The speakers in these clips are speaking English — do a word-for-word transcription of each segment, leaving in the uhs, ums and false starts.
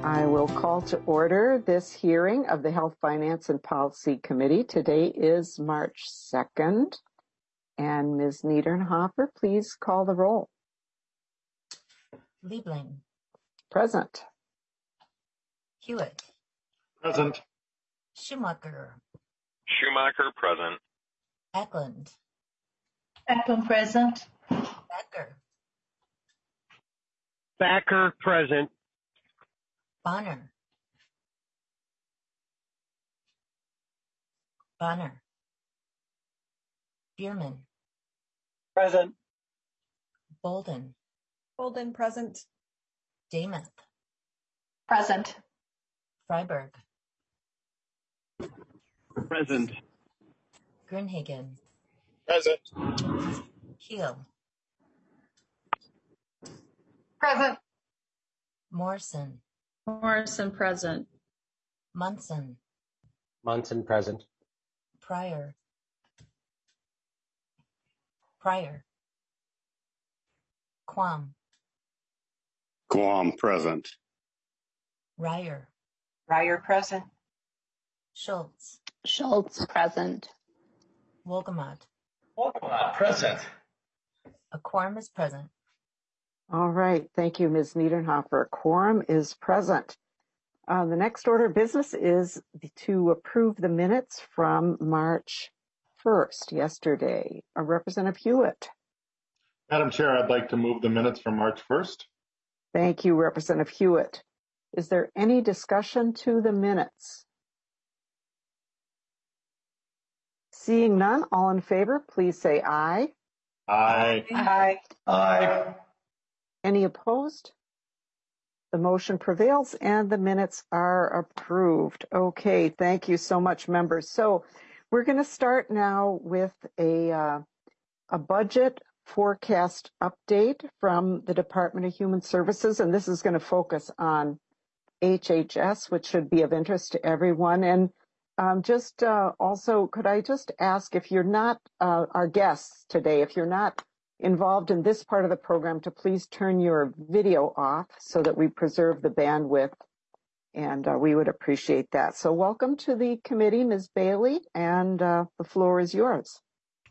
I will call to order this hearing of the Health, Finance, and Policy Committee. Today is March second, and Miz Niedernhofer, please call the roll. Liebling. Present. Hewitt. Present. Schumacher. Schumacher, present. Eklund. Eklund, present. Becker. Becker, present. Bonner. Bonner. Bierman. Present. Bolden. Bolden, present. Damath. Present. Freiberg. Present. Grinhagen. Present. Keel. Present. Morrison. Morrison, present. Munson. Munson, present. Pryor. Pryor. Quam. Quam, present. Ryer. Ryer, present. Schultz. Schultz, present. Wolgamott. Wolgamott, present. A quorum is present. All right. Thank you, Miz Niedernhofer. A quorum is present. Uh, the next order of business is to approve the minutes from March first, yesterday. Uh, Representative Hewitt. Madam Chair, I'd like to move the minutes from March first. Thank you, Representative Hewitt. Is there any discussion to the minutes? Seeing none, all in favor, please say aye. Aye. Aye. Aye. Any opposed? The motion prevails and the minutes are approved. Okay, thank you so much, members. So we're going to start now with a, uh, a budget forecast update from the Department of Human Services, and this is going to focus on H H S, which should be of interest to everyone. And um, just uh, also, could I just ask, if you're not uh, our guests today, if you're not involved in this part of the program, to please turn your video off so that we preserve the bandwidth, and uh, we would appreciate that. So welcome to the committee, Miz Bailey, and uh, the floor is yours.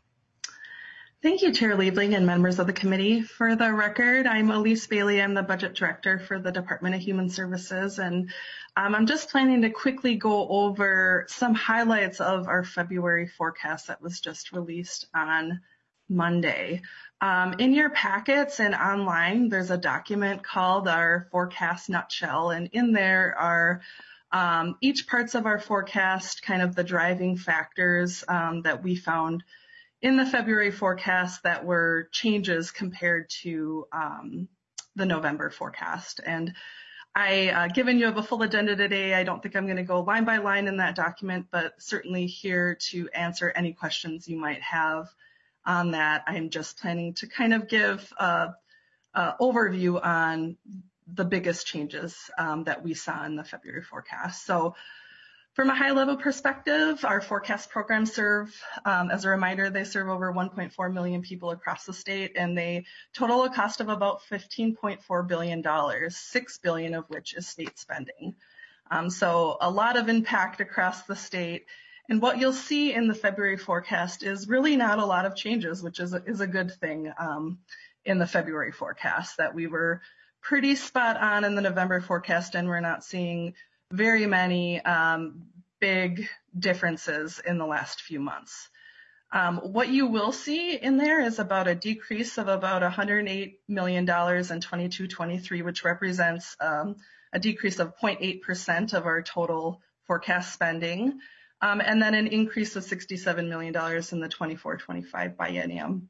Thank you, Chair Liebling and members of the committee. For the record, I'm Elise Bailey. I'm the Budget Director for the Department of Human Services, and um, I'm just planning to quickly go over some highlights of our February forecast that was just released on Monday. Um, in your packets and online, there's a document called our Forecast Nutshell, and in there are um, each parts of our forecast, kind of the driving factors um, that we found in the February forecast that were changes compared to um, the November forecast. And I, uh, given you have a full agenda today, I don't think I'm going to go line by line in that document, but certainly here to answer any questions you might have on that. I'm just planning to kind of give a, a overview on the biggest changes um, that we saw in the February forecast. So from a high level perspective, our forecast programs serve, um, as a reminder, they serve over one point four million people across the state, and they total a cost of about fifteen point four billion dollars, six billion dollars of which is state spending. Um, so a lot of impact across the state. And what you'll see in the February forecast is really not a lot of changes, which is a, is a good thing um, in the February forecast, that we were pretty spot on in the November forecast, and we're not seeing very many um, big differences in the last few months. Um, what you will see in there is about a decrease of about one hundred eight million dollars in twenty-two twenty-three, which represents um, a decrease of zero point eight percent of our total forecast spending, um, and then an increase of sixty-seven million dollars in the twenty-four twenty-five biennium,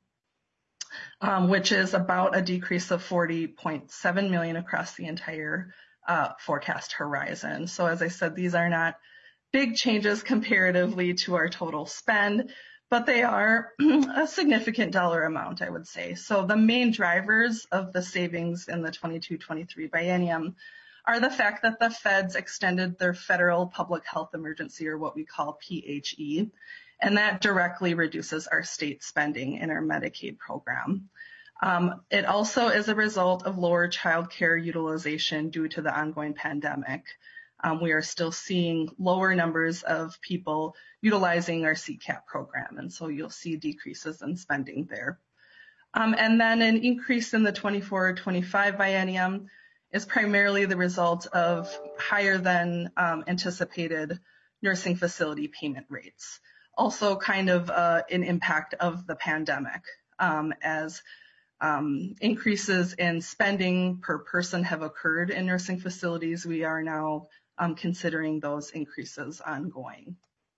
um, which is about a decrease of forty point seven million dollars across the entire Uh, forecast horizon. So as I said, these are not big changes comparatively to our total spend, but they are a significant dollar amount, I would say. So the main drivers of the savings in the twenty-two twenty-three biennium are the fact that the feds extended their federal public health emergency, or what we call P H E, and that directly reduces our state spending in our Medicaid program. Um, it also is a result of lower child care utilization due to the ongoing pandemic. Um, we are still seeing lower numbers of people utilizing our C CAP program, and so you'll see decreases in spending there. Um, and then an increase in the twenty-four twenty-five biennium is primarily the result of higher than um, anticipated nursing facility payment rates. Also kind of uh, an impact of the pandemic um, as um, increases in spending per person have occurred in nursing facilities. We are now um, considering those increases ongoing.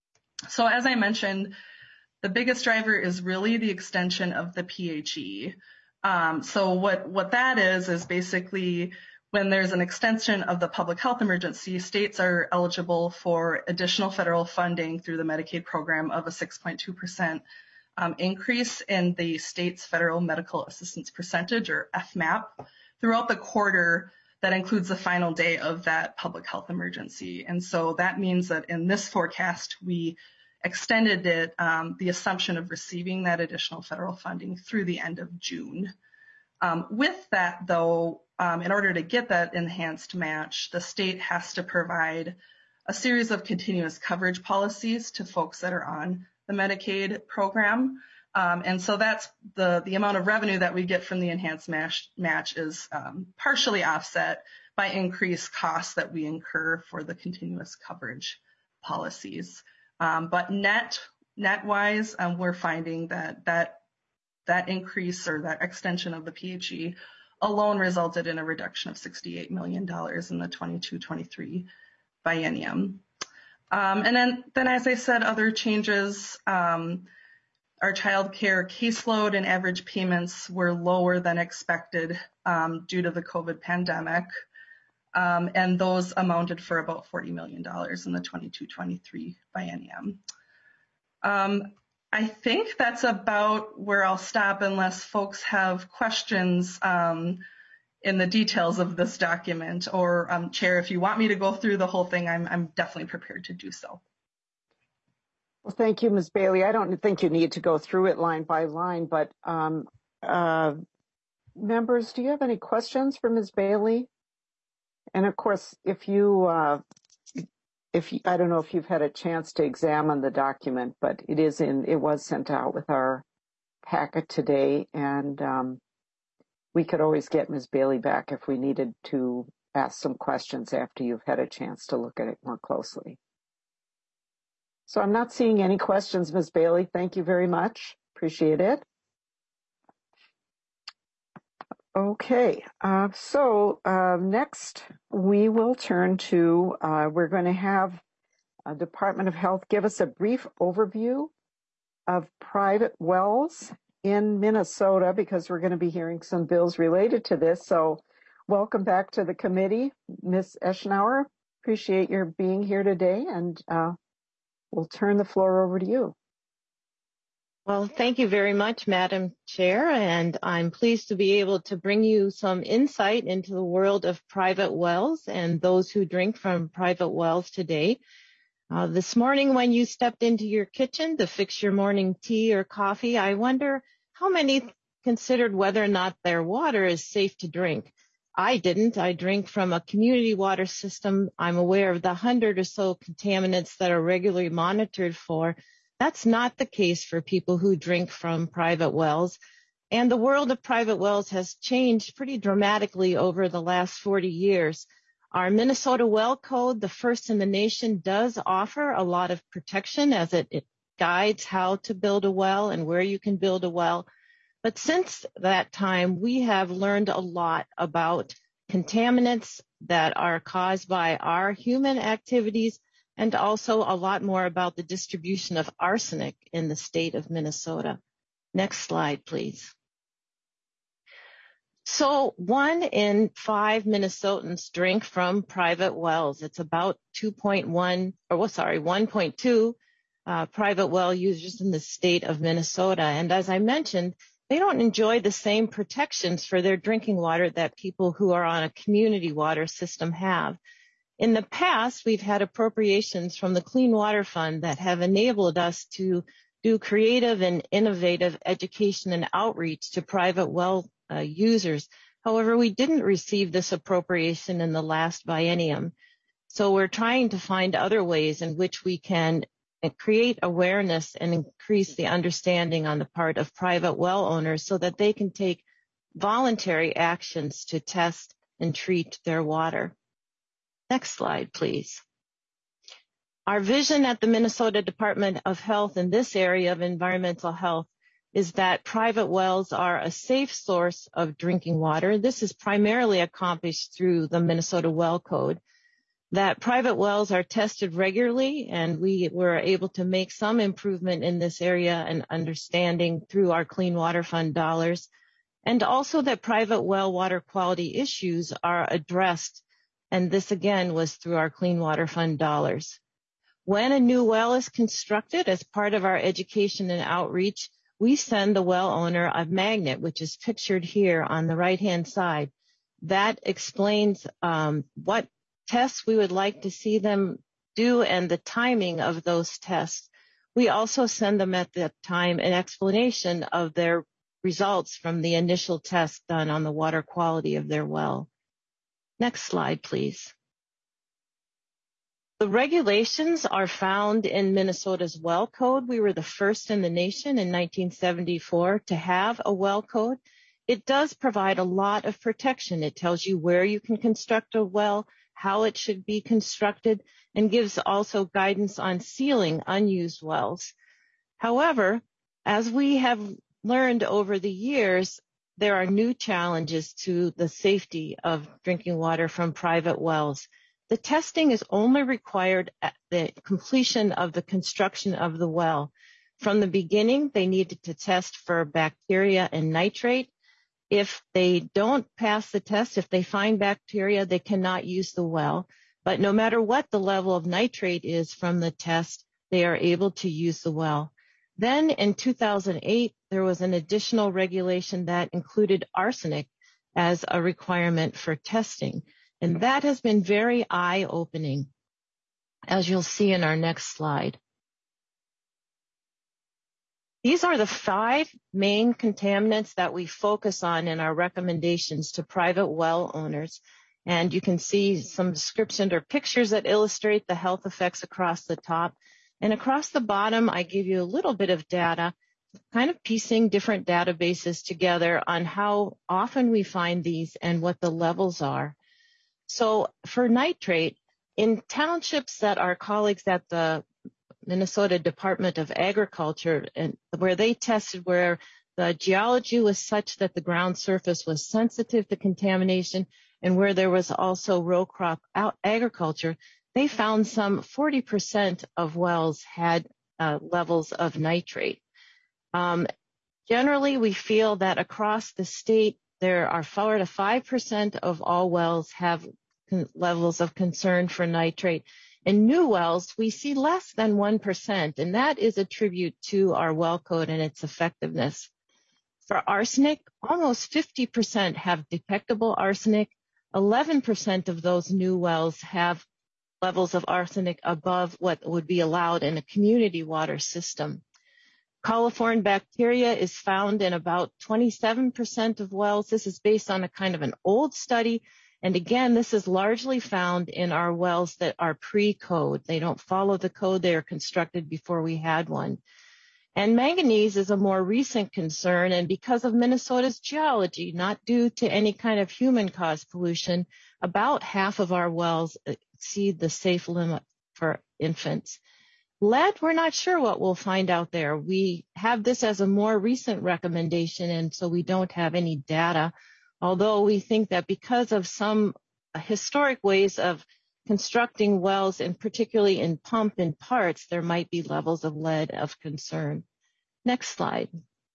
So as I mentioned, the biggest driver is really the extension of the P H E. Um, so what, what that is, is basically when there's an extension of the public health emergency, states are eligible for additional federal funding through the Medicaid program of a six point two percent um, increase in the state's federal medical assistance percentage, or F MAP, throughout the quarter that includes the final day of that public health emergency. And so that means that in this forecast, we extended it, um, the assumption of receiving that additional federal funding through the end of June. Um, with that, though, um, in order to get that enhanced match, the state has to provide a series of continuous coverage policies to folks that are on the Medicaid program. Um, and so that's the, the amount of revenue that we get from the enhanced match, match is um, partially offset by increased costs that we incur for the continuous coverage policies. Um, but net, net-wise, um, we're finding that that that increase or that extension of the P H E alone resulted in a reduction of sixty-eight million dollars in the twenty-two twenty-three biennium. Um, and then, then, as I said, other changes, um, our child care caseload and average payments were lower than expected um, due to the COVID pandemic. Um, and those amounted for about forty million dollars in the twenty-two twenty-three biennium. Um, I think that's about where I'll stop unless folks have questions um, in the details of this document. Or, um, Chair, if you want me to go through the whole thing, I'm, I'm definitely prepared to do so. Well, thank you, Miz Bailey. I don't think you need to go through it line by line, but um, uh, members, do you have any questions for Miz Bailey? And of course, if you, uh, if you, I don't know if you've had a chance to examine the document, but it is in, it was sent out with our packet today, and um, we could always get Miz Bailey back if we needed to ask some questions after you've had a chance to look at it more closely. So I'm not seeing any questions, Miz Bailey. Thank you very much. Appreciate it. Okay, uh, so uh, next we will turn to, uh, we're going to have uh, Department of Health give us a brief overview of private wells in Minnesota, because we're going to be hearing some bills related to this. So welcome back to the committee, Miz Eschenauer. Appreciate your being here today, and uh, we'll turn the floor over to you. Well, thank you very much, Madam Chair, and I'm pleased to be able to bring you some insight into the world of private wells and those who drink from private wells today. Uh, this morning when you stepped into your kitchen to fix your morning tea or coffee, I wonder how many considered whether or not their water is safe to drink. I didn't. I drink from a community water system. I'm aware of the hundred or so contaminants that are regularly monitored for. That's not the case for people who drink from private wells. And the world of private wells has changed pretty dramatically over the last forty years. Our Minnesota Well Code, the first in the nation, does offer a lot of protection as it, it guides how to build a well and where you can build a well. But since that time, we have learned a lot about contaminants that are caused by our human activities, and also a lot more about the distribution of arsenic in the state of Minnesota. Next slide, please. So one in five Minnesotans drink from private wells. It's about two point one, or well, sorry, one point two uh, private well users in the state of Minnesota. And as I mentioned, they don't enjoy the same protections for their drinking water that people who are on a community water system have. In the past, we've had appropriations from the Clean Water Fund that have enabled us to do creative and innovative education and outreach to private well uh, users. However, we didn't receive this appropriation in the last biennium. So we're trying to find other ways in which we can create awareness and increase the understanding on the part of private well owners so that they can take voluntary actions to test and treat their water. Next slide, please. Our vision at the Minnesota Department of Health in this area of environmental health is that private wells are a safe source of drinking water. This is primarily accomplished through the Minnesota Well Code. That private wells are tested regularly, and we were able to make some improvement in this area and understanding through our Clean Water Fund dollars, and also that private well water quality issues are addressed, and this again was through our Clean Water Fund dollars. When a new well is constructed as part of our education and outreach, we send the well owner a magnet, which is pictured here on the right-hand side. That explains um, what tests we would like to see them do and the timing of those tests. We also send them at that time an explanation of their results from the initial test done on the water quality of their well. Next slide, please. The regulations are found in Minnesota's well code. We were the first in the nation in nineteen seventy-four to have a well code. It does provide a lot of protection. It tells you where you can construct a well, how it should be constructed, and gives also guidance on sealing unused wells. However, as we have learned over the years, there are new challenges to the safety of drinking water from private wells. The testing is only required at the completion of the construction of the well. From the beginning, they needed to test for bacteria and nitrate. If they don't pass the test, if they find bacteria, they cannot use the well. But no matter what the level of nitrate is from the test, they are able to use the well. Then in two thousand eight, there was an additional regulation that included arsenic as a requirement for testing. And that has been very eye-opening, as you'll see in our next slide. These are the five main contaminants that we focus on in our recommendations to private well owners. And you can see some description or pictures that illustrate the health effects across the top. And across the bottom, I give you a little bit of data, kind of piecing different databases together on how often we find these and what the levels are. So for nitrate, in townships that our colleagues at the Minnesota Department of Agriculture, and where they tested where the geology was such that the ground surface was sensitive to contamination and where there was also row crop agriculture, they found some forty percent of wells had uh, levels of nitrate. Um, generally, we feel that across the state, there are four to five percent of all wells have levels of concern for nitrate. In new wells, we see less than one percent, and that is a tribute to our well code and its effectiveness. For arsenic, almost fifty percent have detectable arsenic. eleven percent of those new wells have levels of arsenic above what would be allowed in a community water system. Coliform bacteria is found in about twenty-seven percent of wells. This is based on a kind of an old study. And again, this is largely found in our wells that are pre-code. They don't follow the code. They are constructed before we had one. And manganese is a more recent concern, and because of Minnesota's geology, not due to any kind of human-caused pollution, about half of our wells exceed the safe limit for infants. Lead, we're not sure what we'll find out there. We have this as a more recent recommendation, and so we don't have any data, although we think that because of some historic ways of constructing wells, and particularly in pump and parts, there might be levels of lead of concern. Next slide.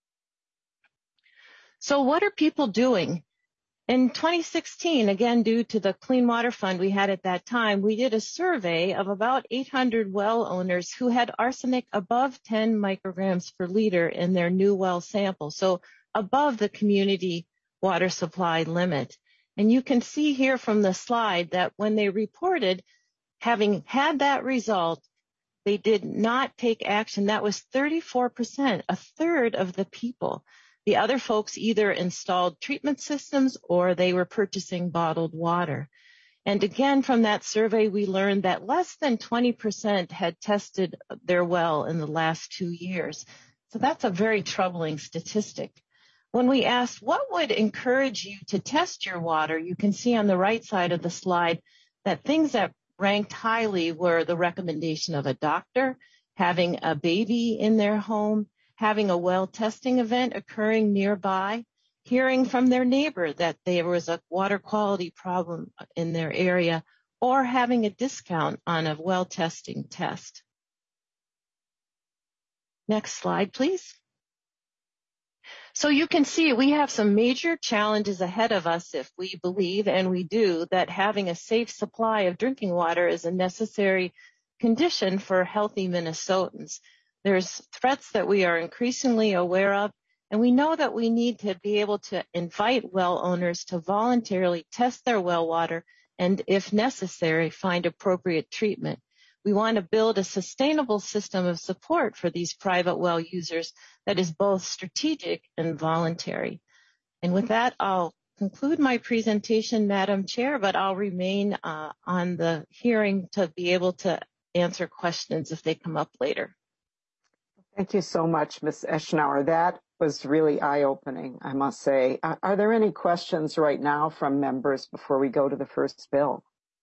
So what are people doing? In twenty sixteen, again, due to the Clean Water Fund we had at that time, we did a survey of about eight hundred well owners who had arsenic above ten micrograms per liter in their new well sample, so above the community water supply limit. And you can see here from the slide that when they reported having had that result, they did not take action. That was thirty-four percent, a third of the people. The other folks either installed treatment systems or they were purchasing bottled water. And again, from that survey, we learned that less than twenty percent had tested their well in the last two years. So that's a very troubling statistic. When we asked what would encourage you to test your water, you can see on the right side of the slide that things that ranked highly were the recommendation of a doctor, having a baby in their home, having a well testing event occurring nearby, hearing from their neighbor that there was a water quality problem in their area, or having a discount on a well testing test. Next slide, please. So you can see we have some major challenges ahead of us if we believe, and we do, that having a safe supply of drinking water is a necessary condition for healthy Minnesotans. There's threats that we are increasingly aware of, and we know that we need to be able to invite well owners to voluntarily test their well water and, if necessary, find appropriate treatment. We want to build a sustainable system of support for these private well users that is both strategic and voluntary. And with that, I'll conclude my presentation, Madam Chair, but I'll remain uh, on the hearing to be able to answer questions if they come up later. Thank you so much, Miz Eschenauer. That was really eye-opening, I must say. Uh, are there any questions right now from members before we go to the first bill?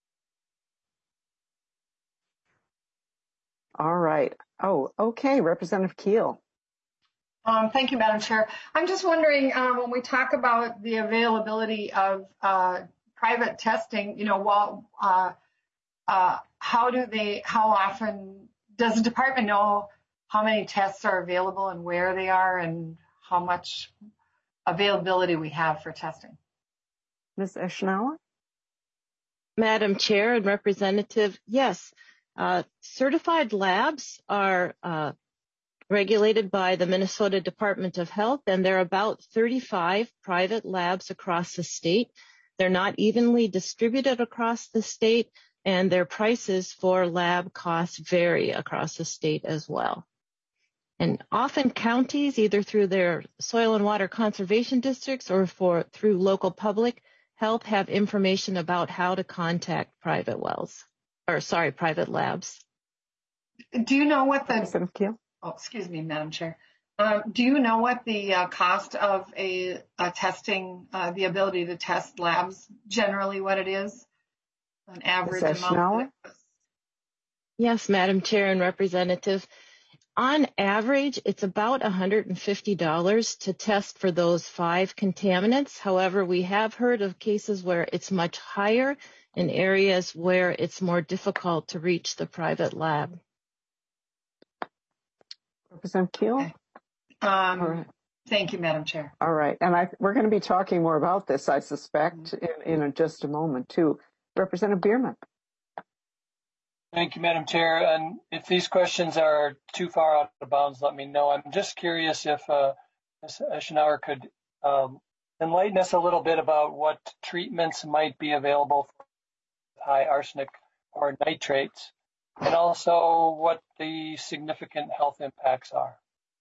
All right. Oh, okay. Representative Keel. Um, thank you, Madam Chair. I'm just wondering, uh, when we talk about the availability of uh, private testing, you know, while, uh, uh, how do they, how often does the department know how many tests are available and where they are and how much availability we have for testing? Miz Eschenauer? Madam Chair and Representative, yes. Uh, certified labs are uh, regulated by the Minnesota Department of Health, and there are about thirty-five private labs across the state. They're not evenly distributed across the state, and their prices for lab costs vary across the state as well. And often counties, either through their soil and water conservation districts or for through local public health, have information about how to contact private wells. Or sorry, private labs. Do you know what the, Representative Keel? oh, excuse me, Madam Chair. Um, do you know what the uh, cost of a, a testing, uh, the ability to test labs, generally what it is? An average Miz amount? Yes, Madam Chair and Representative. On average, it's about one hundred fifty dollars to test for those five contaminants. However, we have heard of cases where it's much higher in areas where it's more difficult to reach the private lab. Representative Keel? Okay. Um, All right. Thank you, Madam Chair. All right. And I, we're going to be talking more about this, I suspect, in, in a, just a moment, too. Representative Bierman. Thank you, Madam Chair. And if these questions are too far out of bounds, let me know. I'm just curious if uh, Miz Eschenauer could um, enlighten us a little bit about what treatments might be available for high arsenic or nitrates, and also what the significant health impacts are.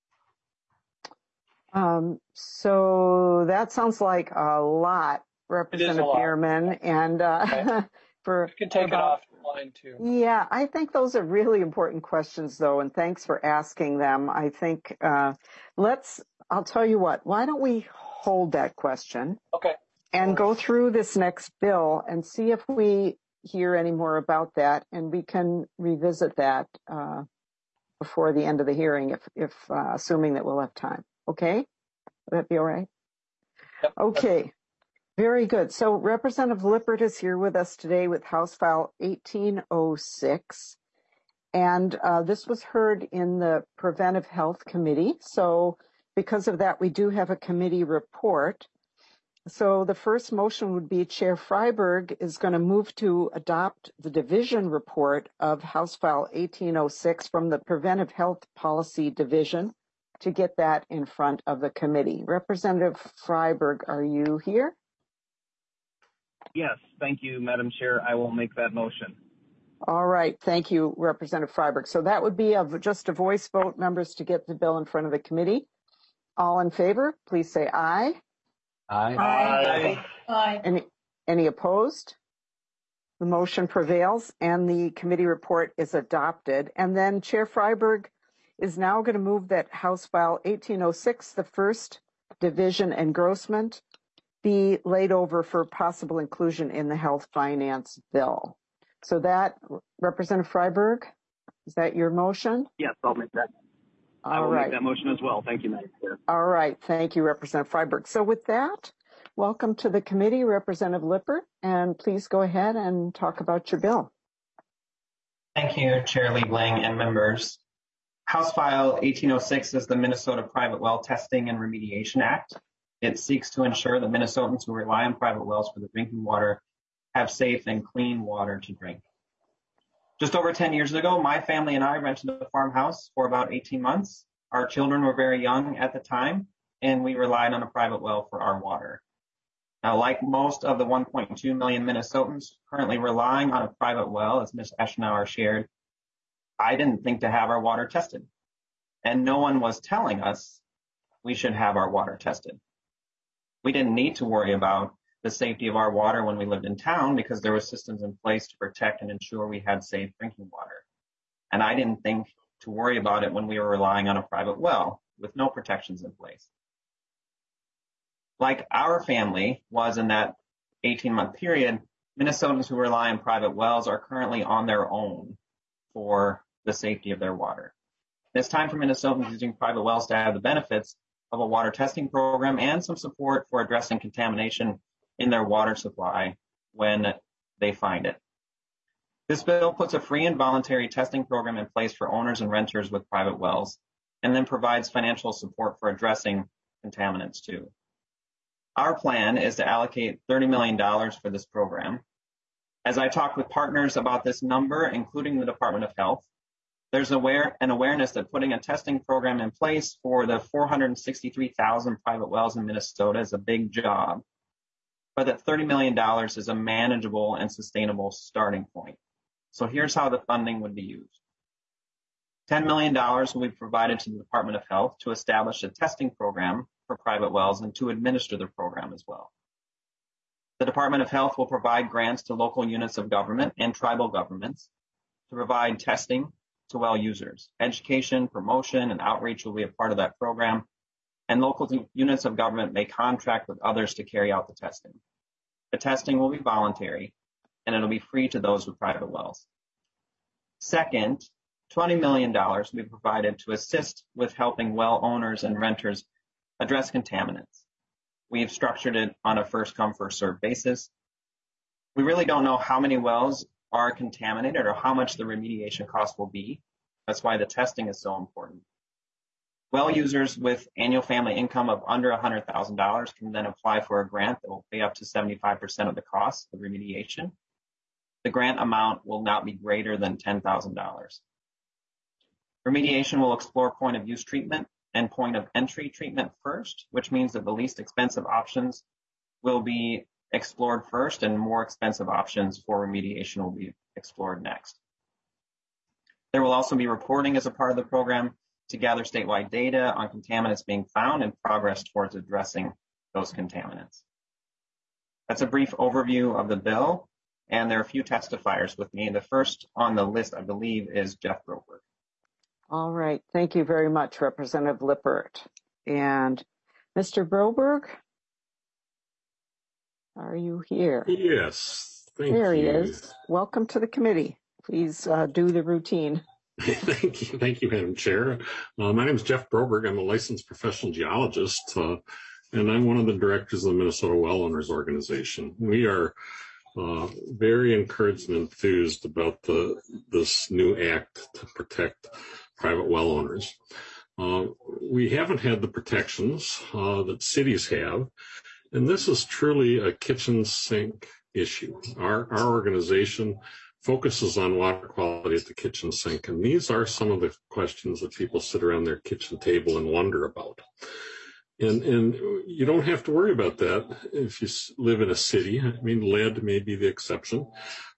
Um, so that sounds like a lot, Representative Bierman, and uh, okay. for you can take about, it offline too. Yeah, I think those are really important questions, though, and thanks for asking them. I think uh, let's. I'll tell you what. Why don't we hold that question? Okay. And go through this next bill and see if we hear any more about that, and we can revisit that uh, before the end of the hearing, if, if uh, assuming that we'll have time. Okay? Would that be all right? Yep. Okay. Very good. So Representative Lippert is here with us today with House File eighteen oh six. And uh, this was heard in the Preventive Health Committee. So because of that, we do have a committee report. So the first motion would be Chair Freiberg is going to move to adopt the division report of House File eighteen oh six from the Preventive Health Policy Division to get that in front of the committee. Representative Freiberg, are you here? Yes, thank you, Madam Chair. I will make that motion. All right. Thank you, Representative Freiberg. So that would be a, just a voice vote, members, to get the bill in front of the committee. All in favor, please say aye. Aye. Aye. Aye. Any, any opposed? The motion prevails and the committee report is adopted. And then Chair Freiberg is now going to move that House File eighteen oh six, the first division engrossment, be laid over for possible inclusion in the health finance bill. So that, Representative Freiberg, is that your motion? Yes, I'll make that. All I will right. make that motion as well. Thank you, Madam Chair. All right. Thank you, Representative Freiberg. So with that, welcome to the committee, Representative Lippert, and please go ahead and talk about your bill. Thank you, Chair Liebling and members. House File eighteen oh six is the Minnesota Private Well Testing and Remediation Act. It seeks to ensure that Minnesotans who rely on private wells for their drinking water have safe and clean water to drink. Just over ten years ago, my family and I rented a farmhouse for about eighteen months. Our children were very young at the time, and we relied on a private well for our water. Now, like most of the one point two million Minnesotans currently relying on a private well, as Miz Eschenauer shared, I didn't think to have our water tested. And no one was telling us we should have our water tested. We didn't need to worry about the safety of our water when we lived in town because there were systems in place to protect and ensure we had safe drinking water. And I didn't think to worry about it when we were relying on a private well with no protections in place. Like our family was in that eighteen month period, Minnesotans who rely on private wells are currently on their own for the safety of their water. It's time for Minnesotans using private wells to have the benefits of a water testing program and some support for addressing contamination in their water supply when they find it. This bill puts a free and voluntary testing program in place for owners and renters with private wells, and then provides financial support for addressing contaminants too. Our plan is to allocate thirty million dollars for this program. As I talked with partners about this number, including the Department of Health, there's aware, an awareness that putting a testing program in place for the four hundred sixty-three thousand private wells in Minnesota is a big job, but that thirty million dollars is a manageable and sustainable starting point. So here's how the funding would be used. ten million dollars will be provided to the Department of Health to establish a testing program for private wells and to administer the program as well. The Department of Health will provide grants to local units of government and tribal governments to provide testing to well users. Education, promotion, and outreach will be a part of that program, and local units of government may contract with others to carry out the testing. The testing will be voluntary, and it'll be free to those with private wells. Second, twenty million dollars will be provided to assist with helping well owners and renters address contaminants. We have structured it on a first-come, first-served basis. We really don't know how many wells are contaminated or how much the remediation cost will be. That's why the testing is so important. Well users with annual family income of under one hundred thousand dollars can then apply for a grant that will pay up to seventy-five percent of the cost of remediation. The grant amount will not be greater than ten thousand dollars. Remediation will explore point of use treatment and point of entry treatment first, which means that the least expensive options will be explored first and more expensive options for remediation will be explored next. There will also be reporting as a part of the program to gather statewide data on contaminants being found and progress towards addressing those contaminants. That's a brief overview of the bill, and there are a few testifiers with me. The first on the list, I believe, is Jeff Broberg. All right. Thank you very much, Representative Lippert. And Mister Broberg, are you here? Yes. Thank there you. There he is. Welcome to the committee. Please uh, do the routine. Thank you. Thank you, Madam Chair. Uh, my name is Jeff Broberg. I'm a licensed professional geologist, uh, and I'm one of the directors of the Minnesota Well Owners Organization. We are uh, very encouraged and enthused about the, this new act to protect private well owners. Uh, we haven't had the protections uh, that cities have, and this is truly a kitchen sink issue. Our, our organization focuses on water quality at the kitchen sink, and these are some of the questions that people sit around their kitchen table and wonder about. And, and you don't have to worry about that if you live in a city. I mean, lead may be the exception,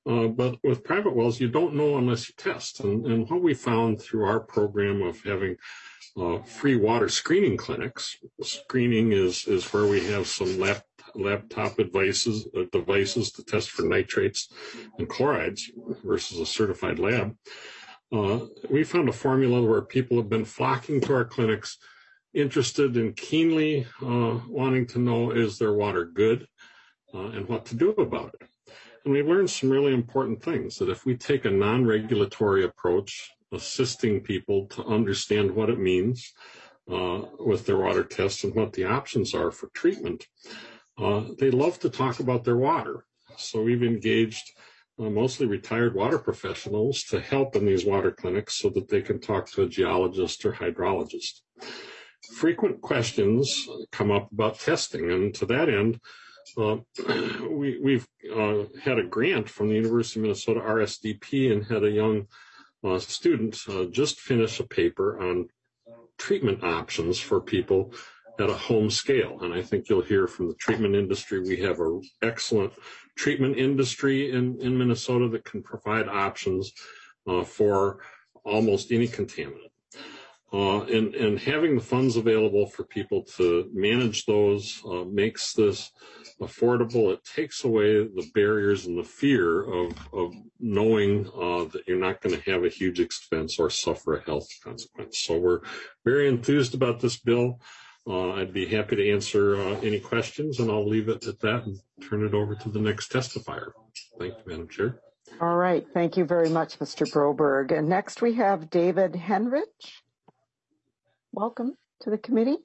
Uh, but with private wells, you don't know unless you test. And, and what we found through our program of having uh, free water screening clinics, screening is, is where we have some lap, laptop devices, uh, devices to test for nitrates and chlorides versus a certified lab. Uh, we found a formula where people have been flocking to our clinics, interested and keenly uh, wanting to know, is their water good, uh, and what to do about it. And we learned some really important things, that if we take a non-regulatory approach, assisting people to understand what it means uh, with their water tests and what the options are for treatment, uh, they love to talk about their water. So we've engaged uh, mostly retired water professionals to help in these water clinics so that they can talk to a geologist or hydrologist. Frequent questions come up about testing, and to that end, uh, we, we've uh, had a grant from the University of Minnesota R S D P and had a young uh, student uh, just finish a paper on treatment options for people at a home scale. And I think you'll hear from the treatment industry. We have an excellent treatment industry in, in Minnesota that can provide options uh, for almost any contaminant. Uh, and, and having the funds available for people to manage those uh, makes this affordable. It takes away the barriers and the fear of, of knowing uh, that you're not going to have a huge expense or suffer a health consequence. So we're very enthused about this bill. Uh, I'd be happy to answer uh, any questions, and I'll leave it at that and turn it over to the next testifier. Thank you, Madam Chair. All right. Thank you very much, Mister Broberg. And next we have David Henrich. Welcome to the committee.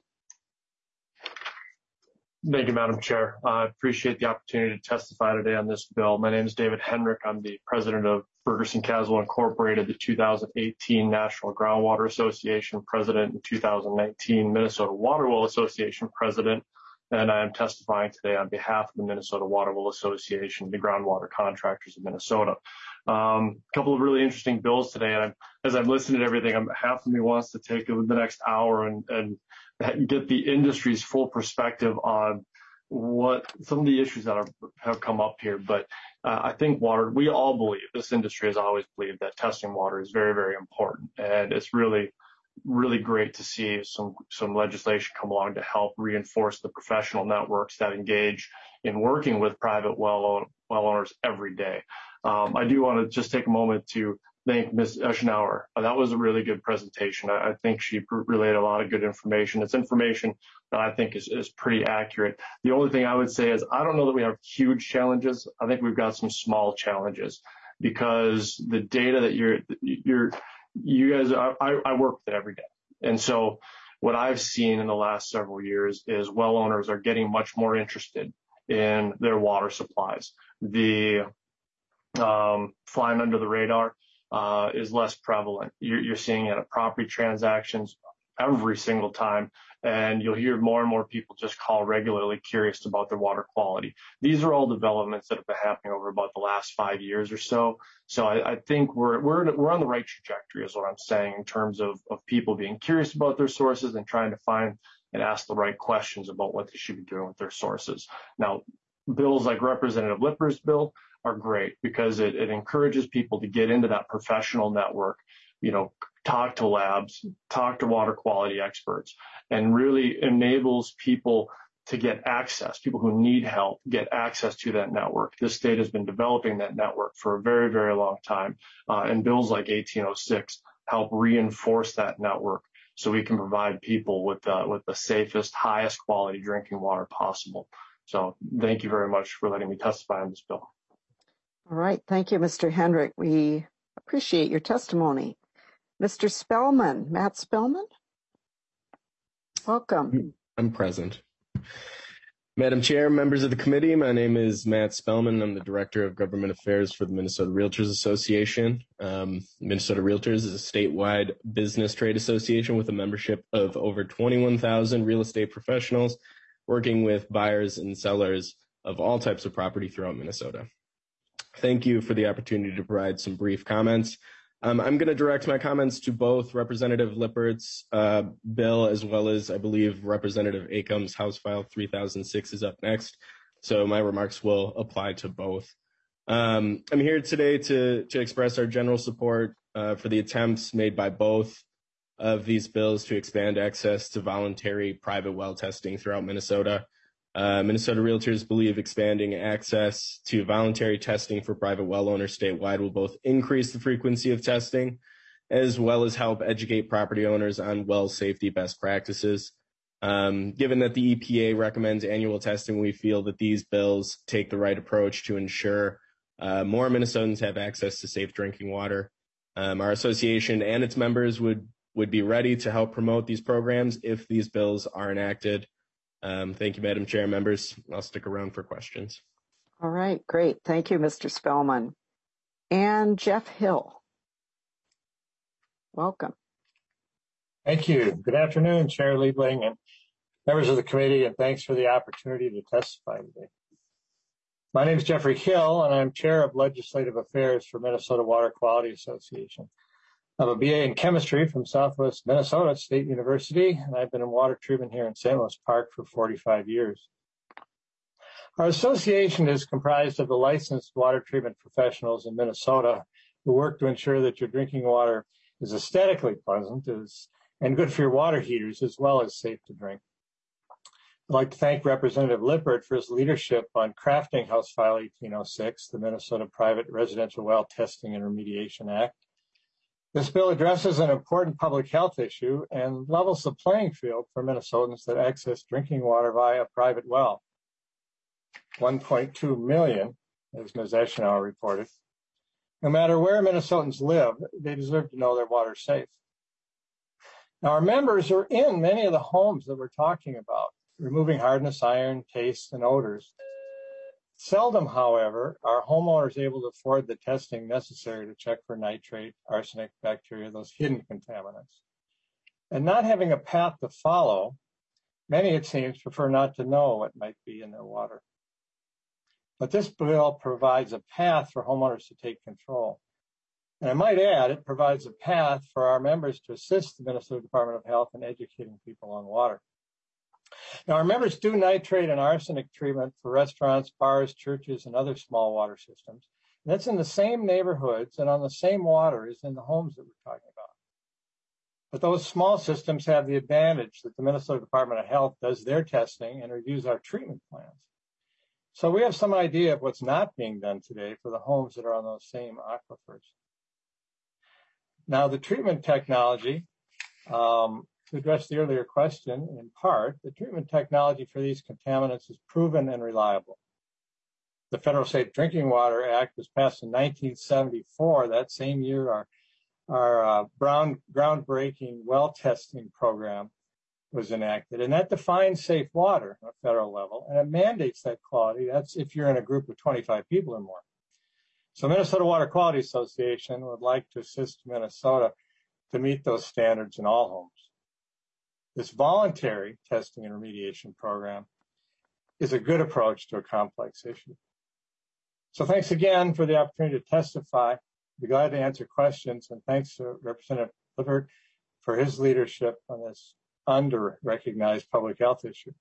Thank you, Madam Chair. I appreciate the opportunity to testify today on this bill. My name is David Henrich. I'm the president of Ferguson Caswell Incorporated, the two thousand eighteen National Groundwater Association president, and two thousand nineteen Minnesota Water Well Association president. And I am testifying today on behalf of the Minnesota Water Well Association, the groundwater contractors of Minnesota. Um, a couple of really interesting bills today. And I'm, as I've listened to everything, I'm, half of me wants to take the next hour and, and get the industry's full perspective on what some of the issues that are, have come up here. But uh, I think water, we all believe, this industry has always believed that testing water is very, very important. And it's really, really great to see some, some legislation come along to help reinforce the professional networks that engage in working with private well, well owners every day. Um, I do want to just take a moment to thank Miz Eschenauer. Uh, that was a really good presentation. I, I think she relayed a lot of good information. It's information that I think is, is pretty accurate. The only thing I would say is I don't know that we have huge challenges. I think we've got some small challenges because the data that you're, you're, you guys, I, I work with it every day. And so what I've seen in the last several years is well owners are getting much more interested in their water supplies. The um, flying under the radar uh, is less prevalent. You're, you're seeing it at property transactions every single time, and you'll hear more and more people just call regularly curious about their water quality. These are all developments that have been happening over about the last five years or so. So I, I think we're we're we're on the right trajectory, is what I'm saying, in terms of of people being curious about their sources and trying to find and ask the right questions about what they should be doing with their sources. Now, bills like Representative Lipper's bill are great because it, it encourages people to get into that professional network, you know, talk to labs, talk to water quality experts, and really enables people to get access, people who need help, get access to that network. This state has been developing that network for a very, very long time. Uh, and bills like eighteen oh six help reinforce that network so we can provide people with, uh, with the safest, highest quality drinking water possible. So thank you very much for letting me testify on this bill. All right. Thank you, Mister Henrich. We appreciate your testimony. Mister Spellman, Matt Spellman, welcome. I'm present. Madam Chair, members of the committee, my name is Matt Spellman. I'm the Director of Government Affairs for the Minnesota Realtors Association. Um, Minnesota Realtors is a statewide business trade association with a membership of over twenty-one thousand real estate professionals working with buyers and sellers of all types of property throughout Minnesota. Thank you for the opportunity to provide some brief comments. Um, I'm going to direct my comments to both Representative Lippert's uh, bill as well as, I believe, Representative Acom's House File three thousand six is up next. So my remarks will apply to both. Um, I'm here today to, to express our general support uh, for the attempts made by both of these bills to expand access to voluntary private well testing throughout Minnesota. Uh, Minnesota Realtors believe expanding access to voluntary testing for private well owners statewide will both increase the frequency of testing as well as help educate property owners on well safety best practices. Um, given that the E P A recommends annual testing, we feel that these bills take the right approach to ensure uh, more Minnesotans have access to safe drinking water. Um, our association and its members would, would be ready to help promote these programs if these bills are enacted. Um, thank you, Madam Chair, members. I'll stick around for questions. All right, great. Thank you, Mister Spellman. And Jeff Hill. Welcome. Thank you. Good afternoon, Chair Liebling and members of the committee, and thanks for the opportunity to testify today. My name is Jeffrey Hill, and I'm Chair of Legislative Affairs for Minnesota Water Quality Association. I have a B A in chemistry from Southwest Minnesota State University, and I've been in water treatment here in Saint Louis Park for forty-five years. Our association is comprised of the licensed water treatment professionals in Minnesota who work to ensure that your drinking water is aesthetically pleasant is, and good for your water heaters, as well as safe to drink. I'd like to thank Representative Lippert for his leadership on crafting House File eighteen oh six, the Minnesota Private Residential Well Testing and Remediation Act. This bill addresses an important public health issue and levels the playing field for Minnesotans that access drinking water via a private well. one point two million, as Miz Eschenauer reported. No matter where Minnesotans live, they deserve to know their water is safe. Now, our members are in many of the homes that we're talking about, removing hardness, iron, taste, and odors. Seldom, however, are homeowners able to afford the testing necessary to check for nitrate, arsenic, bacteria, those hidden contaminants. And not having a path to follow, many, it seems, prefer not to know what might be in their water. But this bill provides a path for homeowners to take control. And I might add, it provides a path for our members to assist the Minnesota Department of Health in educating people on water. Now, our members do nitrate and arsenic treatment for restaurants, bars, churches, and other small water systems. And that's in the same neighborhoods and on the same water as in the homes that we're talking about. But those small systems have the advantage that the Minnesota Department of Health does their testing and reviews our treatment plans. So we have some idea of what's not being done today for the homes that are on those same aquifers. Now, the treatment technology, um, to address the earlier question, in part, the treatment technology for these contaminants is proven and reliable. The Federal Safe Drinking Water Act was passed in nineteen seventy-four. That same year, our, our uh, brown, groundbreaking well testing program was enacted, and that defines safe water at a federal level, and it mandates that quality. That's if you're in a group of twenty-five people or more. So Minnesota Water Quality Association would like to assist Minnesota to meet those standards in all homes. This voluntary testing and remediation program is a good approach to a complex issue. So thanks again for the opportunity to testify. I'd be glad to answer questions, and thanks to Representative Lippert for his leadership on this under-recognized public health issue.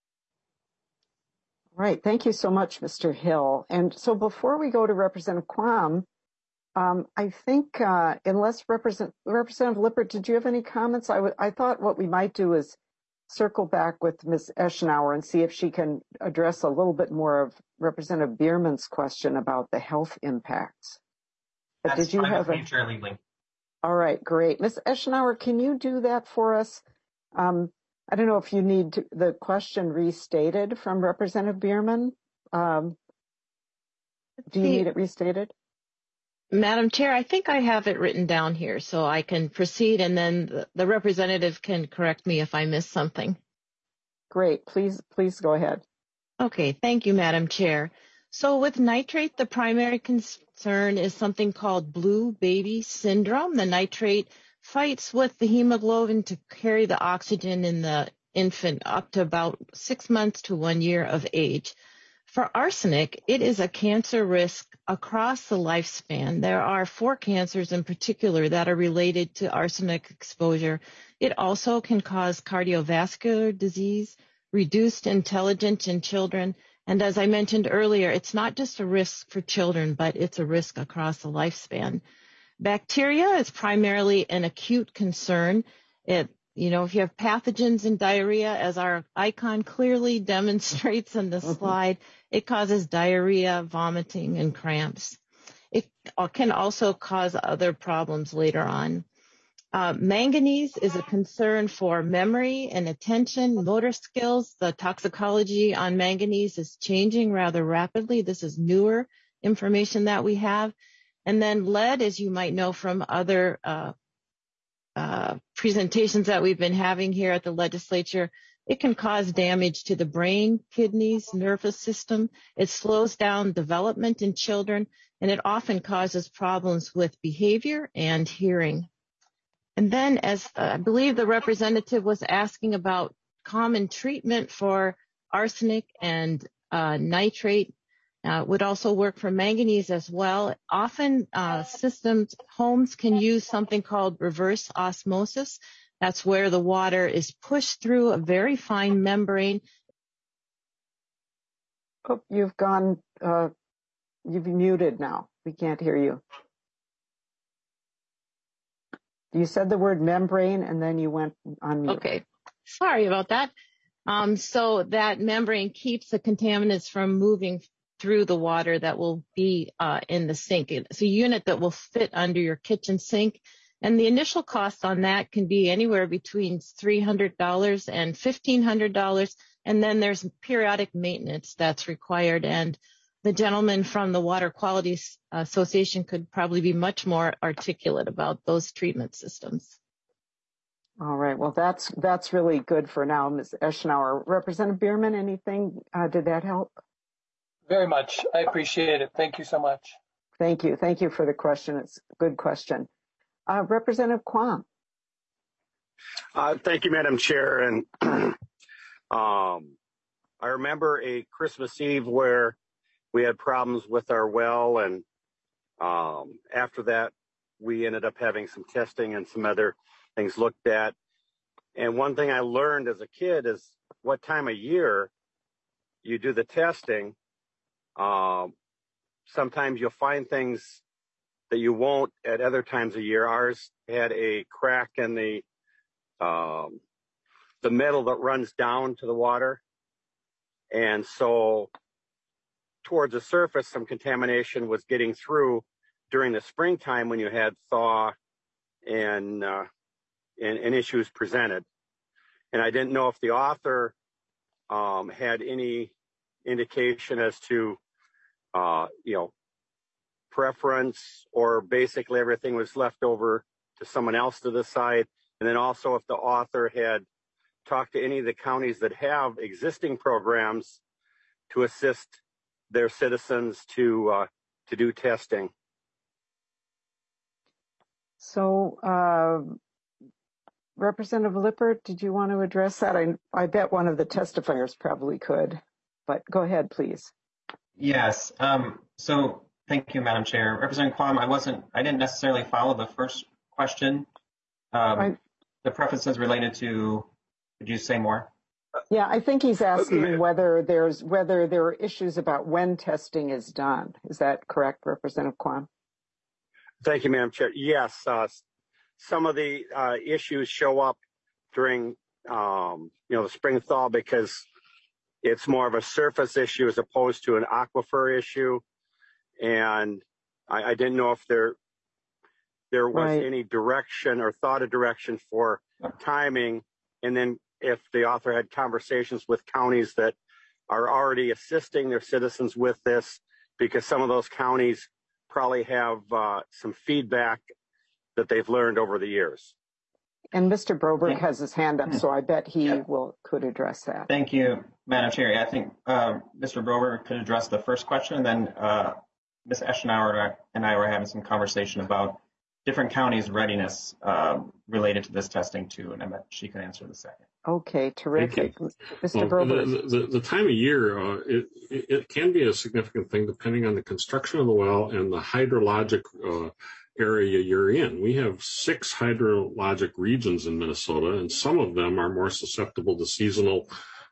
Right. Thank you so much, Mister Hill. And so before we go to Representative Quam, um, I think uh, unless Represent, Representative Lippert, did you have any comments? I, w- I thought what we might do is circle back with Miz Eschenauer and see if she can address a little bit more of Representative Bierman's question about the health impacts. But That's did you fine have with a... me, Chair Liebling. All right, great. Miz Eschenauer, can you do that for us? Um, I don't know if you need to, the question restated from Representative Bierman. Um, do you need it restated? Madam Chair, I think I have it written down here, so I can proceed, and then the, the representative can correct me if I miss something. Great. Please, please go ahead. Okay. Thank you, Madam Chair. So with nitrate, the primary concern is something called blue baby syndrome. The nitrate fights with the hemoglobin to carry the oxygen in the infant up to about six months to one year of age. For arsenic, it is a cancer risk across the lifespan. There are four cancers in particular that are related to arsenic exposure. It also can cause cardiovascular disease, reduced intelligence in children, And as I mentioned earlier, it's not just a risk for children, but it's a risk across the lifespan. Bacteria is primarily an acute concern. It, you know, if you have pathogens and diarrhea, as our icon clearly demonstrates on the slide, it causes diarrhea, vomiting, and cramps. It can also cause other problems later on. Uh, manganese is a concern for memory and attention, motor skills. The toxicology on manganese is changing rather rapidly. This is newer information that we have. And then lead, as you might know from other uh, uh, presentations that we've been having here at the legislature, it can cause damage to the brain, kidneys, nervous system. It slows down development in children, and it often causes problems with behavior and hearing. And then, as uh, I believe the representative was asking about common treatment for arsenic and uh, nitrate, uh, would also work for manganese as well. Often uh, systems, homes can use something called reverse osmosis. That's where the water is pushed through a very fine membrane. Oh, you've gone, uh, you've muted now. We can't hear you. You said the word membrane and then you went on mute. Okay, sorry about that. Um, so that membrane keeps the contaminants from moving through the water that will be uh, in the sink. It's a unit that will fit under your kitchen sink. And the initial cost on that can be anywhere between three hundred dollars and fifteen hundred dollars. And then there's periodic maintenance that's required. And the gentleman from the Water Quality Association could probably be much more articulate about those treatment systems. All right. Well, that's that's really good for now, Miz Eschenauer. Representative Bierman, anything? Uh, did that help? Very much. I appreciate it. Thank you so much. Thank you. Thank you for the question. It's a good question. Uh, Representative Quam. Uh, thank you, Madam Chair. And um, I remember a Christmas Eve where we had problems with our well, and um, after that, we ended up having some testing and some other things looked at. And one thing I learned as a kid is what time of year you do the testing. Um, sometimes you'll find things that you won't at other times of year. Ours had a crack in the um, the metal that runs down to the water, and so towards the surface, some contamination was getting through during the springtime when you had thaw and, uh, and, and issues presented. And I didn't know if the author um, had any indication as to, uh, you know, preference, or basically everything was left over to someone else to decide. And then also if the author had talked to any of the counties that have existing programs to assist their citizens to uh, to do testing. So, uh, Representative Lippert, did you want to address that? I, I bet one of the testifiers probably could, but go ahead, please. Yes. Um, so, thank you, Madam Chair. Representative Quam, I wasn't, I didn't necessarily follow the first question. Um, I, the preferences related to, could you say more? Yeah, I think he's asking whether there's whether there are issues about when testing is done. Is that correct, Representative Quam? Thank you, Madam Chair. Yes, uh, some of the uh, issues show up during um, you know the spring thaw because it's more of a surface issue as opposed to an aquifer issue, and I, I didn't know if there there was right. any direction or thought of direction for timing, and then if the author had conversations with counties that are already assisting their citizens with this, because some of those counties probably have uh, some feedback that they've learned over the years. And Mister Broberg has his hand up, so I bet he yeah. will could address that. Thank you, Madam Chair. I think uh, Mister Broberg could address the first question, and then uh, Miz Eschenauer and I were having some conversation about different counties' readiness uh, related to this testing too, and I bet she can answer the second. Okay, terrific. Mister Well, Broberg. the, the, the time of year, uh, it, it can be a significant thing depending on the construction of the well and the hydrologic uh, area you're in. We have six hydrologic regions in Minnesota, and some of them are more susceptible to seasonal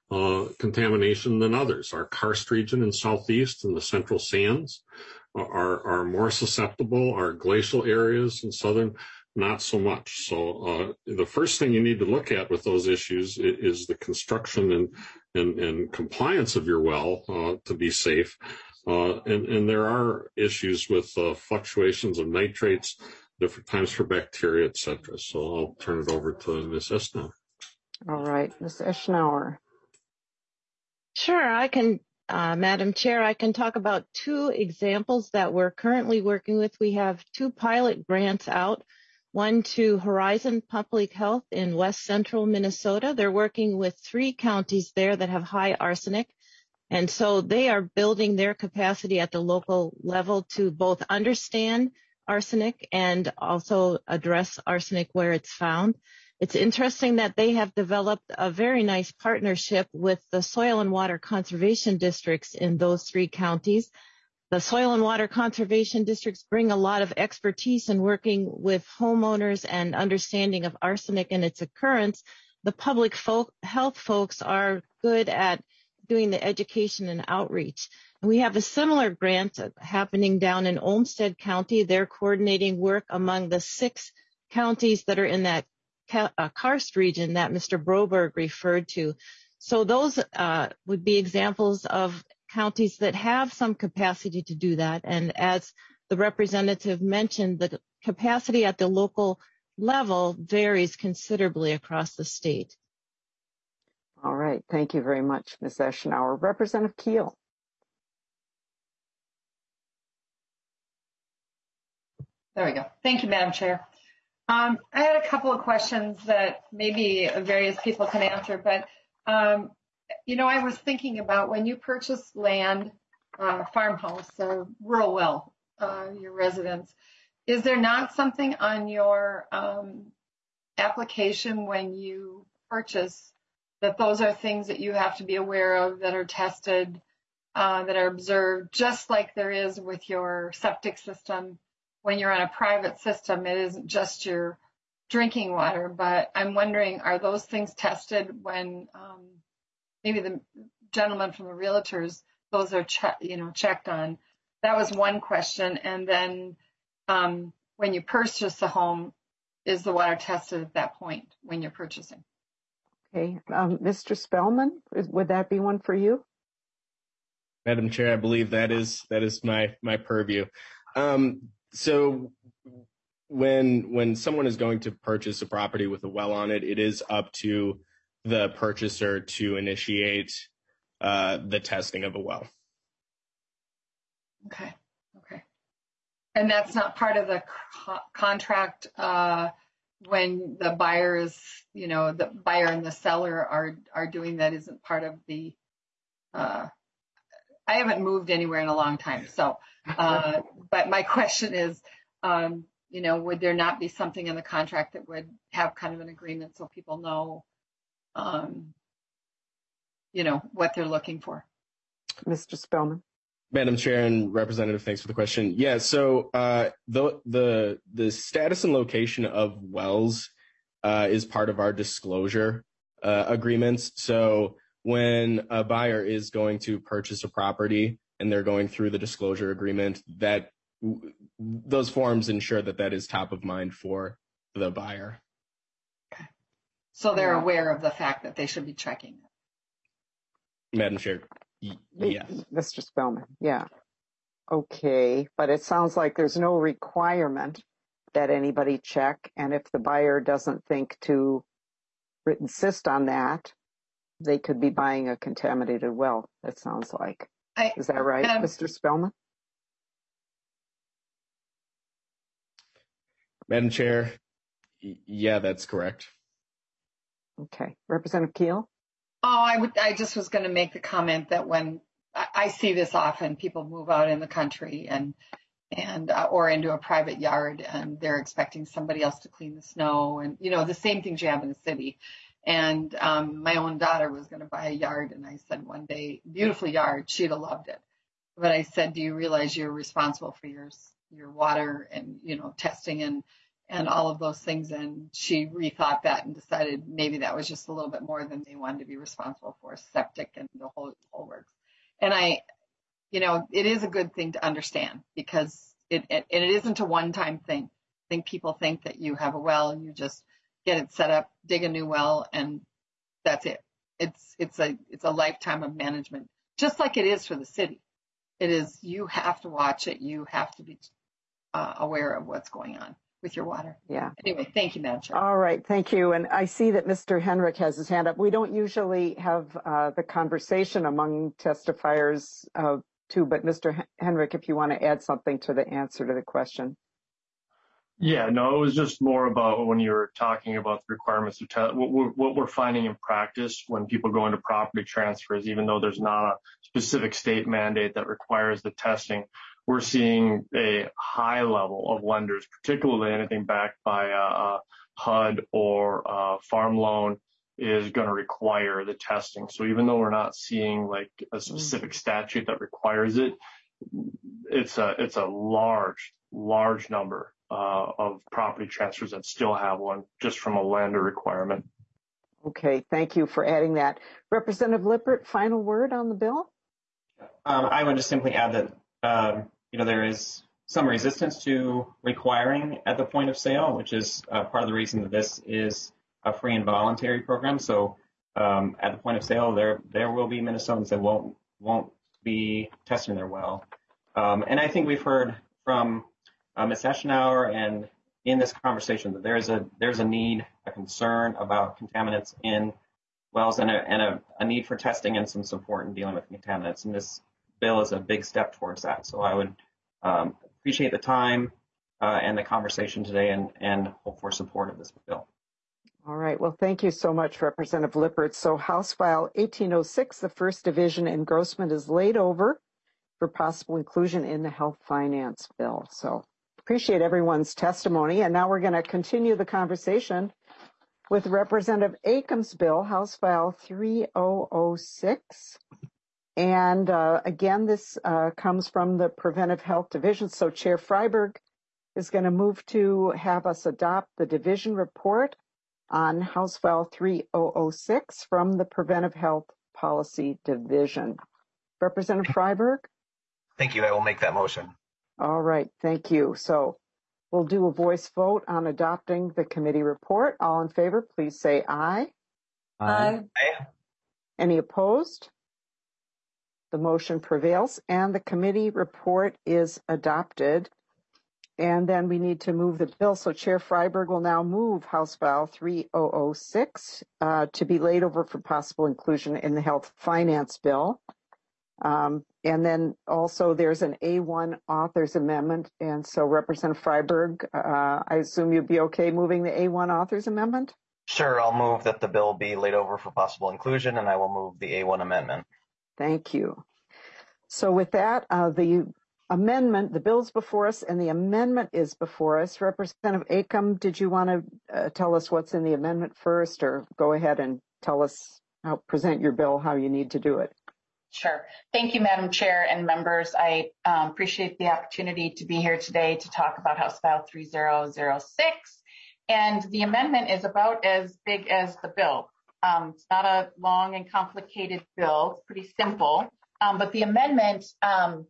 uh, contamination than others. Our karst region in southeast and the central sands are, are more susceptible. Our glacial areas in southern, not so much. So uh, the first thing you need to look at with those issues is, is the construction and, and, and compliance of your well uh, to be safe. Uh, and, and there are issues with uh, fluctuations of nitrates, different times for bacteria, et cetera. So I'll turn it over to Miz Eschenauer. All right, Miz Eschenauer. Sure, I can, uh, Madam Chair, I can talk about two examples that we're currently working with. We have two pilot grants out, one to Horizon Public Health in West Central Minnesota. They're working with three counties there that have high arsenic. And so they are building their capacity at the local level to both understand arsenic and also address arsenic where it's found. It's interesting that they have developed a very nice partnership with the soil and water conservation districts in those three counties. The soil and water conservation districts bring a lot of expertise in working with homeowners and understanding of arsenic and its occurrence. The public folk, health folks are good at doing the education and outreach. And we have a similar grant happening down in Olmsted County. They're coordinating work among the six counties that are in that uh, karst region that Mister Broberg referred to. So those uh, would be examples of counties that have some capacity to do that. And as the representative mentioned, the capacity at the local level varies considerably across the state. All right. Thank you very much, Miz Eschenauer. Representative Keel. There we go. Thank you, Madam Chair. Um, I had a couple of questions that maybe various people can answer, but, um, you know, I was thinking about when you purchase land, uh, farmhouse, or rural well, uh, your residence, is there not something on your um, application when you purchase that those are things that you have to be aware of that are tested, uh, that are observed, just like there is with your septic system? When you're on a private system, it isn't just your drinking water, but I'm wondering, are those things tested when um, maybe the gentleman from the realtors, those are che- you know, checked on? That was one question. And then um, when you purchase a home, is the water tested at that point when you're purchasing? Okay, um, Mister Spellman, would that be one for you? Madam Chair, I believe that is that is my my purview. Um, so when when someone is going to purchase a property with a well on it, it is up to the purchaser to initiate uh, the testing of a well. Okay, okay. And that's not part of the co- contract uh, when the buyer is, you know, the buyer and the seller are are doing that, isn't part of the, uh, I haven't moved anywhere in a long time. So, uh, but my question is, um, you know, would there not be something in the contract that would have kind of an agreement so people know, um, you know, what they're looking for? Mister Spellman. Madam Chair and Representative, thanks for the question. Yeah, so uh, the the the status and location of wells uh, is part of our disclosure uh, agreements. So when a buyer is going to purchase a property and they're going through the disclosure agreement, that those forms ensure that that is top of mind for the buyer. Okay. So they're aware of the fact that they should be checking it. Madam Chair. Yes. Mister Spellman, yeah. Okay, but it sounds like there's no requirement that anybody check, and if the buyer doesn't think to insist on that, they could be buying a contaminated well, it sounds like. I, Is that right, um, Mister Spellman? Madam Chair, yeah, that's correct. Okay. Representative Keel? Oh, I would. I just was going to make the comment that when I, I see this often, people move out in the country and and uh, or into a private yard, and they're expecting somebody else to clean the snow, and you know the same things you have in the city. And um, my own daughter was going to buy a yard, and I said one day, beautiful yard, she'd have loved it. But I said, do you realize you're responsible for your your water and you know testing and and all of those things. And she rethought that and decided maybe that was just a little bit more than they wanted to be responsible for, septic and the whole, whole works. And I, you know, it is a good thing to understand because it, it, it isn't a one-time thing. I think people think that you have a well, you just get it set up, dig a new well, and that's it. It's, it's a, it's a lifetime of management, just like it is for the city. It is, you have to watch it. You have to be uh, aware of what's going on with your water. Yeah. Anyway, thank you, Madam Chair. All right, thank you. And I see that Mister Henrik has his hand up. We don't usually have uh, the conversation among testifiers uh, too, but Mister Henrik, if you want to add something to the answer to the question. Yeah, no, it was just more about when you were talking about the requirements of test. What we're, what we're finding in practice when people go into property transfers, even though there's not a specific state mandate that requires the testing, we're seeing a high level of lenders, particularly anything backed by a H U D or a farm loan, is going to require the testing. So even though we're not seeing like a specific statute that requires it, it's a it's a large, large number uh, of property transfers that still have one just from a lender requirement. Okay, thank you for adding that. Representative Lippert, final word on the bill? Um, I would just simply add that um, you know there is some resistance to requiring at the point of sale, which is uh, part of the reason that this is a free and voluntary program. So um, at the point of sale, there there will be Minnesotans that won't won't be testing their well. Um, and I think we've heard from uh, Miz Eschenauer and in this conversation that there's a there's a need, a concern about contaminants in wells and a and a, a need for testing and some support in dealing with contaminants. And this bill is a big step towards that. So I would um, appreciate the time uh, and the conversation today and, and hope for support of this bill. All right. Well, thank you so much, Representative Lippert. So House File eighteen oh six, the first division engrossment, is laid over for possible inclusion in the health finance bill. So appreciate everyone's testimony. And now we're going to continue the conversation with Representative Acom's bill, House File three oh oh six. And uh, again, this uh, comes from the Preventive Health Division. So Chair Freiberg is going to move to have us adopt the division report on House File three oh oh six from the Preventive Health Policy Division. Representative Freiberg? Thank you. I will make that motion. All right. Thank you. So we'll do a voice vote on adopting the committee report. All in favor, please say aye. Aye. Aye. Any opposed? The motion prevails and the committee report is adopted. And then we need to move the bill. So Chair Freiberg will now move House File three oh oh six uh, to be laid over for possible inclusion in the health finance bill. Um, and then also there's an A one authors amendment. And so Representative Freiberg, uh, I assume you'd be okay moving the A one authors amendment? Sure, I'll move that the bill be laid over for possible inclusion, and I will move the A one amendment. Thank you. So with that, uh, the amendment, the bill's before us and the amendment is before us. Representative Acom, did you want to uh, tell us what's in the amendment first, or go ahead and tell us how, present your bill, how you need to do it? Sure. Thank you, Madam Chair and members. I um, appreciate the opportunity to be here today to talk about House File three oh oh six. And the amendment is about as big as the bill. Um, it's not a long and complicated bill. It's pretty simple. Um, but the amendment um,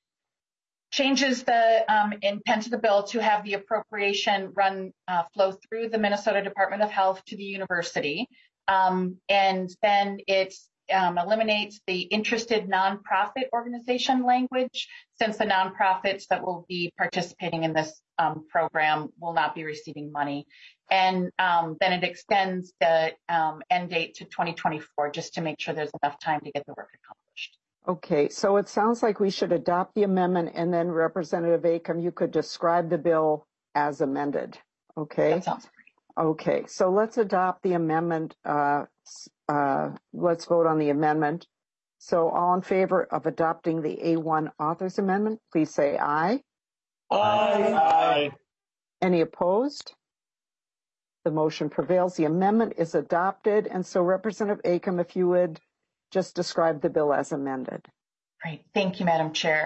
changes the um, intent of the bill to have the appropriation run uh, flow through the Minnesota Department of Health to the university. Um, and then it um, eliminates the interested nonprofit organization language, since the nonprofits that will be participating in this um, program will not be receiving money. And um, then it extends the um, end date to twenty twenty-four, just to make sure there's enough time to get the work accomplished. Okay, so it sounds like we should adopt the amendment, and then Representative Acom, you could describe the bill as amended. Okay. That sounds great. Okay, so let's adopt the amendment. Uh, uh, let's vote on the amendment. So all in favor of adopting the A one authors amendment, please say aye. Aye. Aye. Any opposed? The motion prevails. The amendment is adopted. And so Representative Acom, if you would just describe the bill as amended. Great. Thank you, Madam Chair.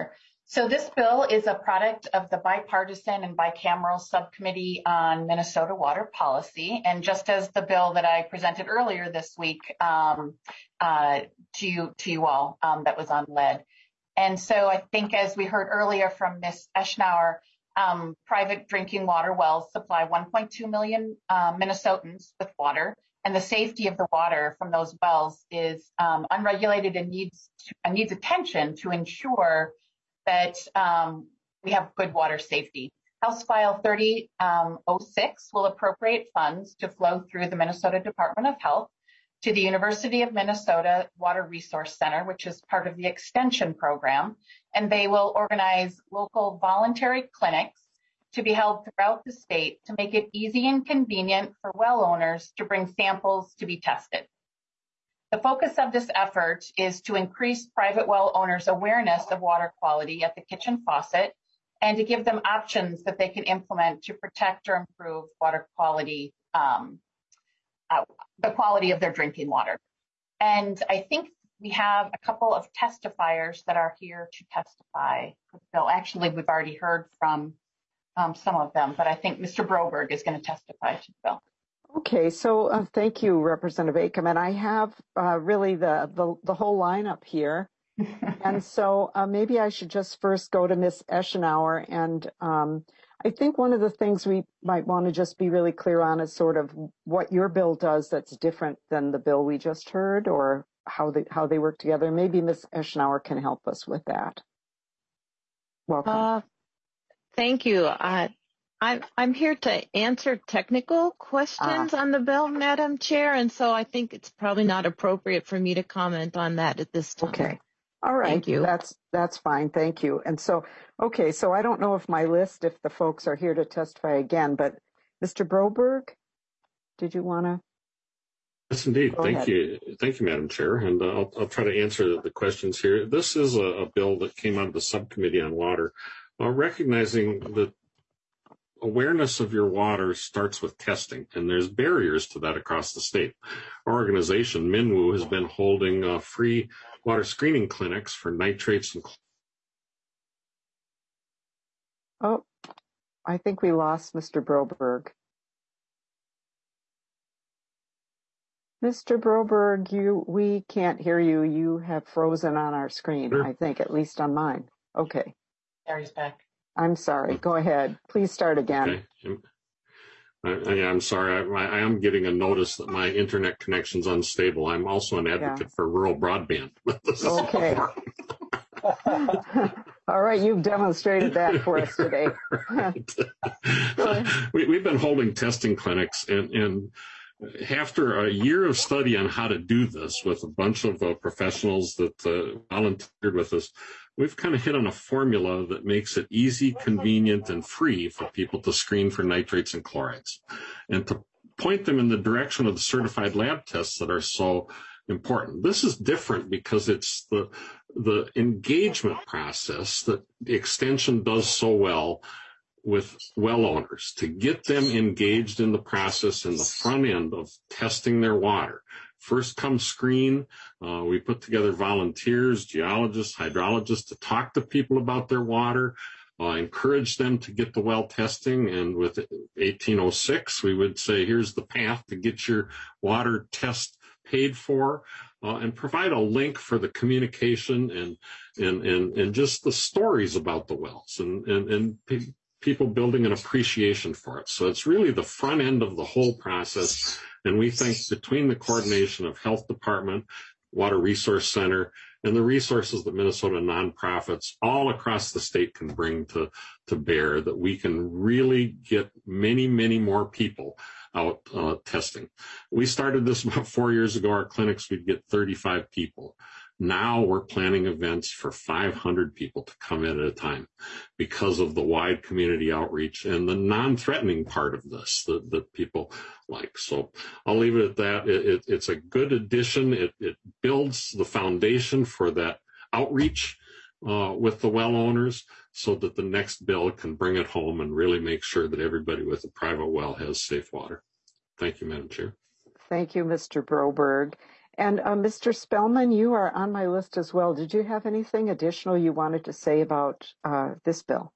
So this bill is a product of the bipartisan and bicameral subcommittee on Minnesota water policy. And just as the bill that I presented earlier this week um, uh, to you, to you all um, that was on lead. And so I think as we heard earlier from Miz Eschnauer, um, private drinking water wells supply one point two million uh, Minnesotans with water. And the safety of the water from those wells is um, unregulated and needs, to, needs attention to ensure that um, we have good water safety. House File thirty oh six will appropriate funds to flow through the Minnesota Department of Health to the University of Minnesota Water Resource Center, which is part of the extension program, and they will organize local voluntary clinics to be held throughout the state to make it easy and convenient for well owners to bring samples to be tested. The focus of this effort is to increase private well owners' awareness of water quality at the kitchen faucet and to give them options that they can implement to protect or improve water quality, um, uh, the quality of their drinking water. And I think we have a couple of testifiers that are here to testify. So actually, we've already heard from um, some of them, but I think Mister Broberg is going to testify to the bill. Okay, so uh, thank you, Representative Acom. And I have uh, really the, the, the whole lineup here. And so uh, maybe I should just first go to Miz Eschnauer. And um, I think one of the things we might want to just be really clear on is sort of what your bill does that's different than the bill we just heard, or how they, how they work together. Maybe Miz Eschnauer can help us with that. Welcome. Uh, thank you. Uh, I'm, I'm here to answer technical questions uh, on the bill, Madam Chair, and so I think it's probably not appropriate for me to comment on that at this time. Okay. All right. Thank you. That's, that's fine. Thank you. And so, okay, so I don't know if my list, if the folks are here to testify again, but Mister Broberg, did you want to? Yes, indeed. Go Thank ahead. you. Thank you, Madam Chair. And uh, I'll, I'll try to answer the questions here. This is a, a bill that came out of the Subcommittee on Water, uh, recognizing that awareness of your water starts with testing, and there's barriers to that across the state. Our organization, MinWU, has been holding uh, free water screening clinics for nitrates and. Oh, I think we lost Mister Broberg. Mister Broberg, you, we can't hear you. You have frozen on our screen, sure. I think, at least on mine. Okay. There he's back. I'm sorry. Go ahead. Please start again. Okay. I, I, I'm sorry. I, I am getting a notice that my internet connection's unstable. I'm also an advocate yeah. for rural broadband. Okay. All right. You've demonstrated that for us today. we, we've been holding testing clinics, and, and after a year of study on how to do this with a bunch of uh, professionals that uh, volunteered with us, we've kind of hit on a formula that makes it easy, convenient, and free for people to screen for nitrates and chlorides, and to point them in the direction of the certified lab tests that are so important. This is different because it's the the engagement process that the extension does so well with well owners, to get them engaged in the process in the front end of testing their water. First come screen, uh, we put together volunteers, geologists, hydrologists to talk to people about their water, uh, encourage them to get the well testing. And with eighteen oh six, we would say, here's the path to get your water test paid for, uh, and provide a link for the communication and, and, and, and just the stories about the wells and, and, and pe- people building an appreciation for it. So it's really the front end of the whole process. And we think between the coordination of Health Department, Water Resource Center, and the resources that Minnesota nonprofits all across the state can bring to, to bear, that we can really get many, many more people out uh, testing. We started this about four years ago. Our clinics, we'd get thirty-five people. Now we're planning events for five hundred people to come in at a time because of the wide community outreach and the non-threatening part of this that, that people like. So I'll leave it at that. It, it, it's a good addition. It, it builds the foundation for that outreach uh, with the well owners so that the next bill can bring it home and really make sure that everybody with a private well has safe water. Thank you, Madam Chair. Thank you, Mister Broberg. And uh, Mister Spellman, you are on my list as well. Did you have anything additional you wanted to say about uh, this bill?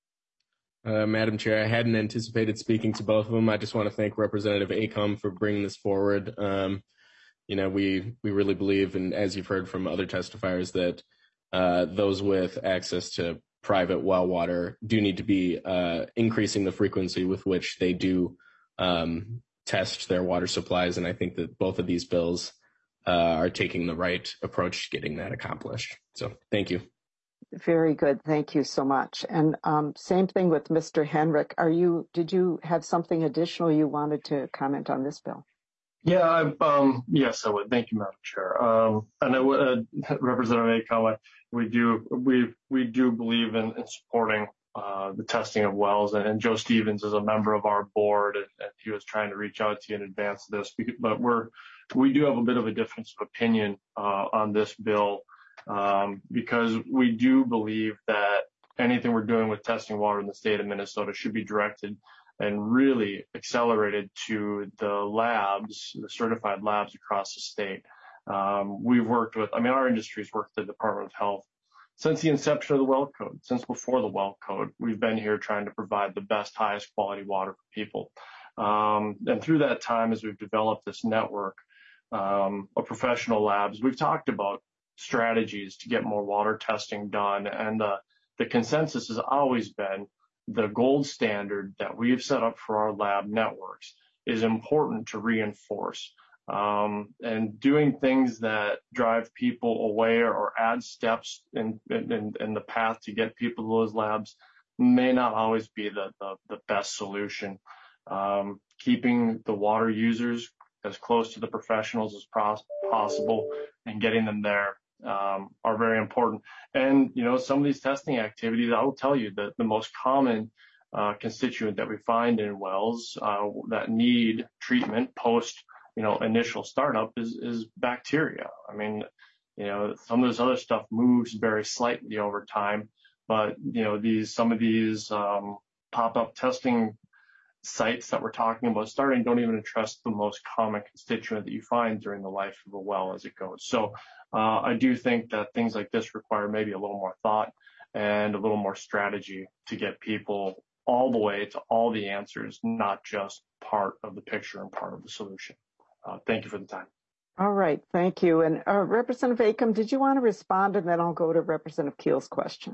Uh, Madam Chair, I hadn't anticipated speaking to both of them. I just want to thank Representative Acom for bringing this forward. Um, you know, we we really believe, and as you've heard from other testifiers, that uh, those with access to private well water do need to be uh, increasing the frequency with which they do um, test their water supplies. And I think that both of these bills uh, are taking the right approach to getting that accomplished. So thank you. Very good. Thank you so much. And um, same thing with Mister Henrik. Are you, did you have something additional you wanted to comment on this bill? Yeah, I, um, yes, I would. Thank you, Madam Chair. Um, and I would, uh, Representative Acom, we do, we, we do believe in, in supporting uh, the testing of wells. And, and Joe Stevens is a member of our board, and, and he was trying to reach out to you in advance of this. But we're, we do have a bit of a difference of opinion uh, on this bill. Um, because we do believe that anything we're doing with testing water in the state of Minnesota should be directed and really accelerated to the labs, the certified labs across the state. Um, we've worked with, I mean, our industry's worked with the Department of Health since the inception of the well code, since before the well code. We've been here trying to provide the best, highest quality water for people. Um, and through that time, as we've developed this network um, of professional labs, we've talked about strategies to get more water testing done. And uh, the consensus has always been the gold standard that we've set up for our lab networks is important to reinforce. Um, and doing things that drive people away or add steps in, in, in the path to get people to those labs may not always be the, the, the best solution. Um, keeping the water users as close to the professionals as pos- possible and getting them there Um, are very important. And, you know, some of these testing activities, I will tell you that the most common uh, constituent that we find in wells uh, that need treatment post, you know, initial startup is, is bacteria. I mean, you know, some of this other stuff moves very slightly over time, but, you know, these, some of these um, pop-up testing sites that we're talking about starting don't even address the most common constituent that you find during the life of a well as it goes. So uh, I do think that things like this require maybe a little more thought and a little more strategy to get people all the way to all the answers, not just part of the picture and part of the solution. Uh, thank you for the time. All right. Thank you. And uh, Representative Acom, did you want to respond? And then I'll go to Representative Keel's question.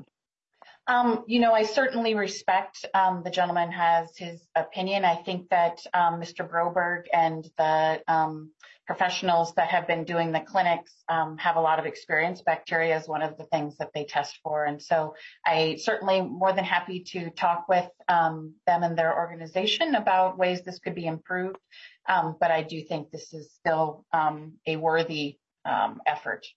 Um, you know, I certainly respect um, the gentleman has his opinion. I think that um, Mister Broberg and the um, professionals that have been doing the clinics um, have a lot of experience. Bacteria is one of the things that they test for. And so I certainly more than happy to talk with um, them and their organization about ways this could be improved. Um, but I do think this is still um, a worthy um, effort.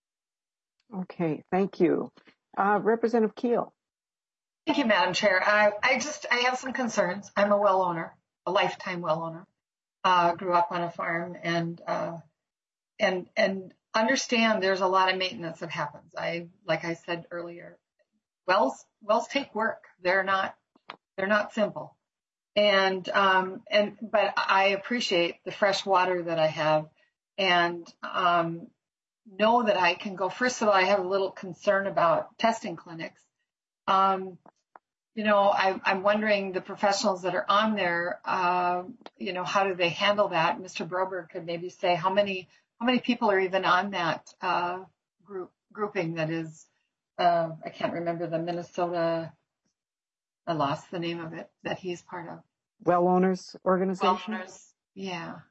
Okay. Thank you. Uh, Representative Keel. Thank you, Madam Chair. I, I just, I have some concerns. I'm a well owner, a lifetime well owner. Uh, grew up on a farm and, uh, and, and understand there's a lot of maintenance that happens. I, like I said earlier, wells, wells take work. They're not, they're not simple. And, um, and, but I appreciate the fresh water that I have and, um, know that I can go. First of all, I have a little concern about testing clinics. Um, you know, I, I'm wondering the professionals that are on there, uh, you know, how do they handle that? Mister Broberg could maybe say how many how many people are even on that uh, group grouping that is, uh, I can't remember the Minnesota, I lost the name of it, that he's part of. Well Owners Organization? Well Owners, yeah.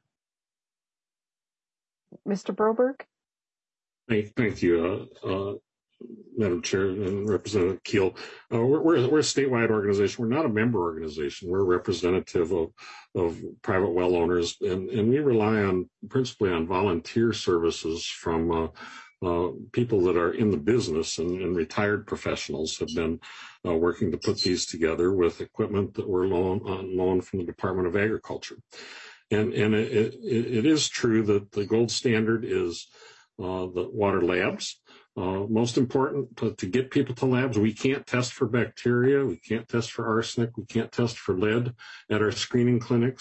Mister Broberg? Thank, thank you. Uh, uh, Madam Chair and Representative Keel. Uh, we're, we're, we're a statewide organization. We're not a member organization. We're a representative of, of private well owners, and, and we rely on principally on volunteer services from uh, uh, people that are in the business, and, and retired professionals have been uh, working to put these together with equipment that we're loan, on loan from the Department of Agriculture. And, and it, it, it is true that the gold standard is uh, the water labs. Uh, most important to, to get people to labs, we can't test for bacteria, we can't test for arsenic, we can't test for lead at our screening clinics.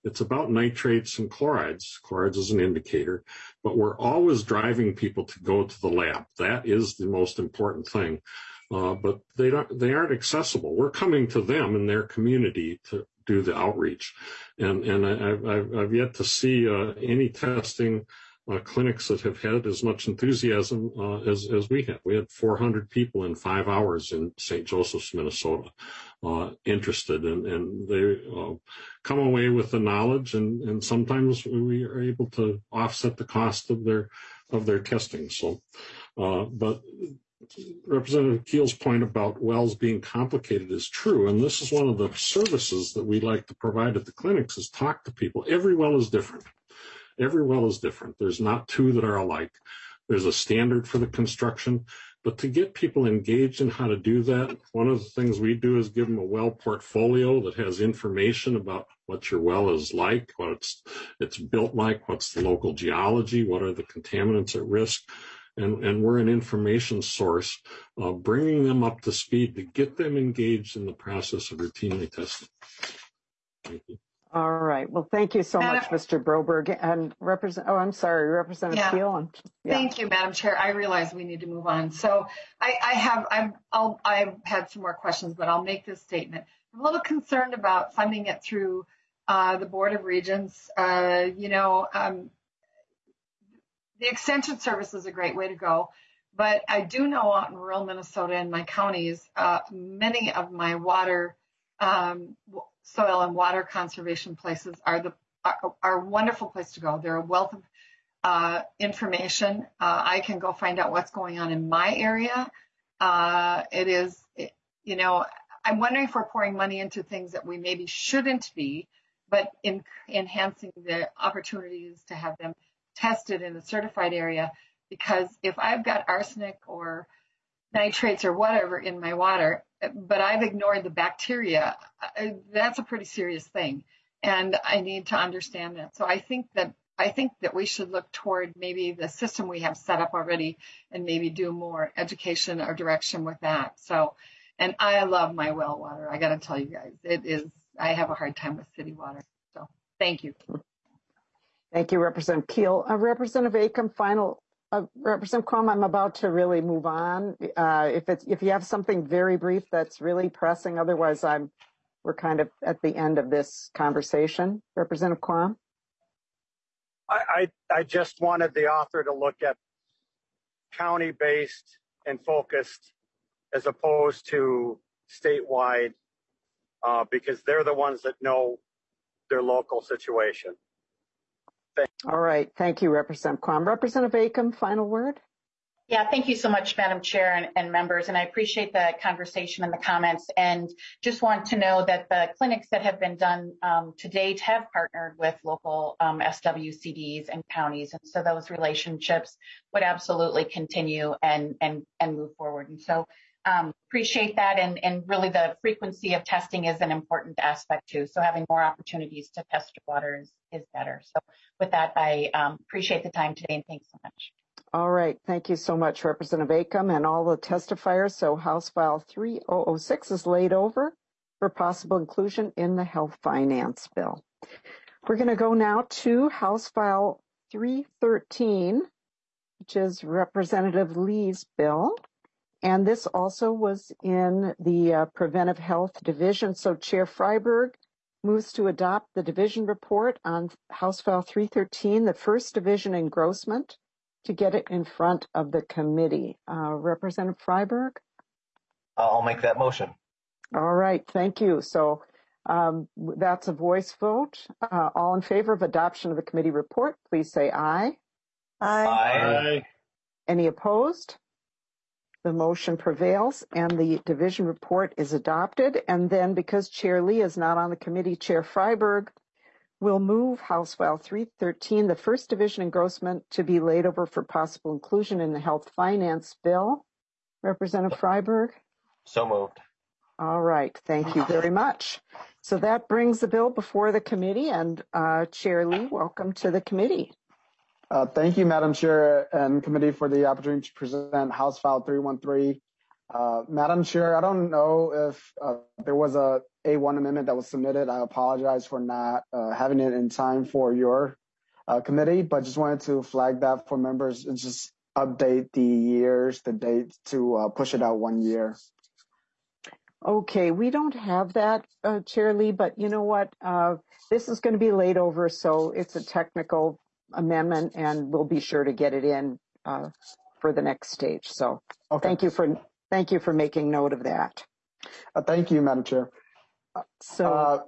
It's about nitrates and chlorides. Chlorides is an indicator, but we're always driving people to go to the lab. That is the most important thing. Uh, but they don't, they aren't accessible. We're coming to them in their community to do the outreach. And, and I, I've, I've yet to see uh, any testing uh, clinics that have had as much enthusiasm uh, as, as we have. We had four hundred people in five hours in Saint Joseph's, Minnesota, uh, interested, and, and they uh, come away with the knowledge, and, and sometimes we are able to offset the cost of their, of their testing. So, uh, but Representative Keel's point about wells being complicated is true, and this is one of the services that we like to provide at the clinics, is talk to people. Every well is different. Every well is different. There's not two that are alike. There's a standard for the construction, but to get people engaged in how to do that, one of the things we do is give them a well portfolio that has information about what your well is like, what it's, it's built like, what's the local geology, what are the contaminants at risk. And, and we're an information source, uh, bringing them up to speed to get them engaged in the process of routinely testing. Thank you. All right. Well, thank you so Madam, much, Mister Broberg. And represent. Oh, I'm sorry, Representative yeah. Keel. And, yeah. Thank you, Madam Chair. I realize we need to move on. So I, I have I'm, I'll, I've had some more questions, but I'll make this statement. I'm a little concerned about funding it through uh, the Board of Regents. Uh, you know. Um, The Extension Service is a great way to go, but I do know out in rural Minnesota and my counties, uh, many of my water, um, soil and water conservation places are the are, are a wonderful place to go. They're a wealth of uh, information. Uh, I can go find out what's going on in my area. Uh, it is, it, you know, I'm wondering if we're pouring money into things that we maybe shouldn't be, but in enhancing the opportunities to have them tested in a certified area, because if I've got arsenic or nitrates or whatever in my water, but I've ignored the bacteria, that's a pretty serious thing. And I need to understand that. So I think that I think that we should look toward maybe the system we have set up already and maybe do more education or direction with that. So, and I love my well water. I got to tell you guys, it is, I have a hard time with city water. So thank you. Thank you, Representative Keel. Uh, Representative Acom, final. Uh, Representative Quam, I'm about to really move on. Uh, if it's if you have something very brief that's really pressing, otherwise I'm we're kind of at the end of this conversation. Representative Quam. I, I I just wanted the author to look at county-based and focused as opposed to statewide, uh, because they're the ones that know their local situation. All right. Thank you, Representative Quam. Representative Acom, final word. Yeah, thank you so much, Madam Chair and, and members. And I appreciate the conversation and the comments. And just want to know that the clinics that have been done um, to date have partnered with local um, S W C Ds and counties. And so those relationships would absolutely continue and, and, and move forward. And so um, appreciate that. And, and really the frequency of testing is an important aspect too. So having more opportunities to test your water is, is better. So with that, I um, appreciate the time today and thanks so much. All right. Thank you so much, Representative Acom and all the testifiers. So House File three thousand six is laid over for possible inclusion in the Health Finance Bill. We're going to go now to House File three thirteen, which is Representative Lee's bill. And this also was in the uh, Preventive Health Division. So Chair Freiberg moves to adopt the division report on House File three thirteen, the first division engrossment, to get it in front of the committee. Uh, Representative Freiberg? I'll make that motion. All right, thank you. So um, that's a voice vote. Uh, all in favor of adoption of the committee report, please say aye. Aye. Aye. Any opposed? The motion prevails and the division report is adopted. And then because Chair Lee is not on the committee, Chair Freiberg will move House File three thirteen, the first division engrossment, to be laid over for possible inclusion in the Health Finance Bill. Representative Freiberg? So moved. All right. Thank you very much. So that brings the bill before the committee, and uh, Chair Lee, welcome to the committee. Uh, thank you, Madam Chair and Committee, for the opportunity to present House File three thirteen, Uh, Madam Chair, I don't know if uh, there was a A one amendment that was submitted. I apologize for not uh, having it in time for your uh, committee, but just wanted to flag that for members and just update the years, the dates to uh, push it out one year. Okay, we don't have that, uh, Chair Lee, but you know what? Uh, this is going to be laid over, so it's a technical amendment, and we'll be sure to get it in uh, for the next stage. So okay. thank you for thank you for making note of that. Uh, thank you, Madam Chair. So uh,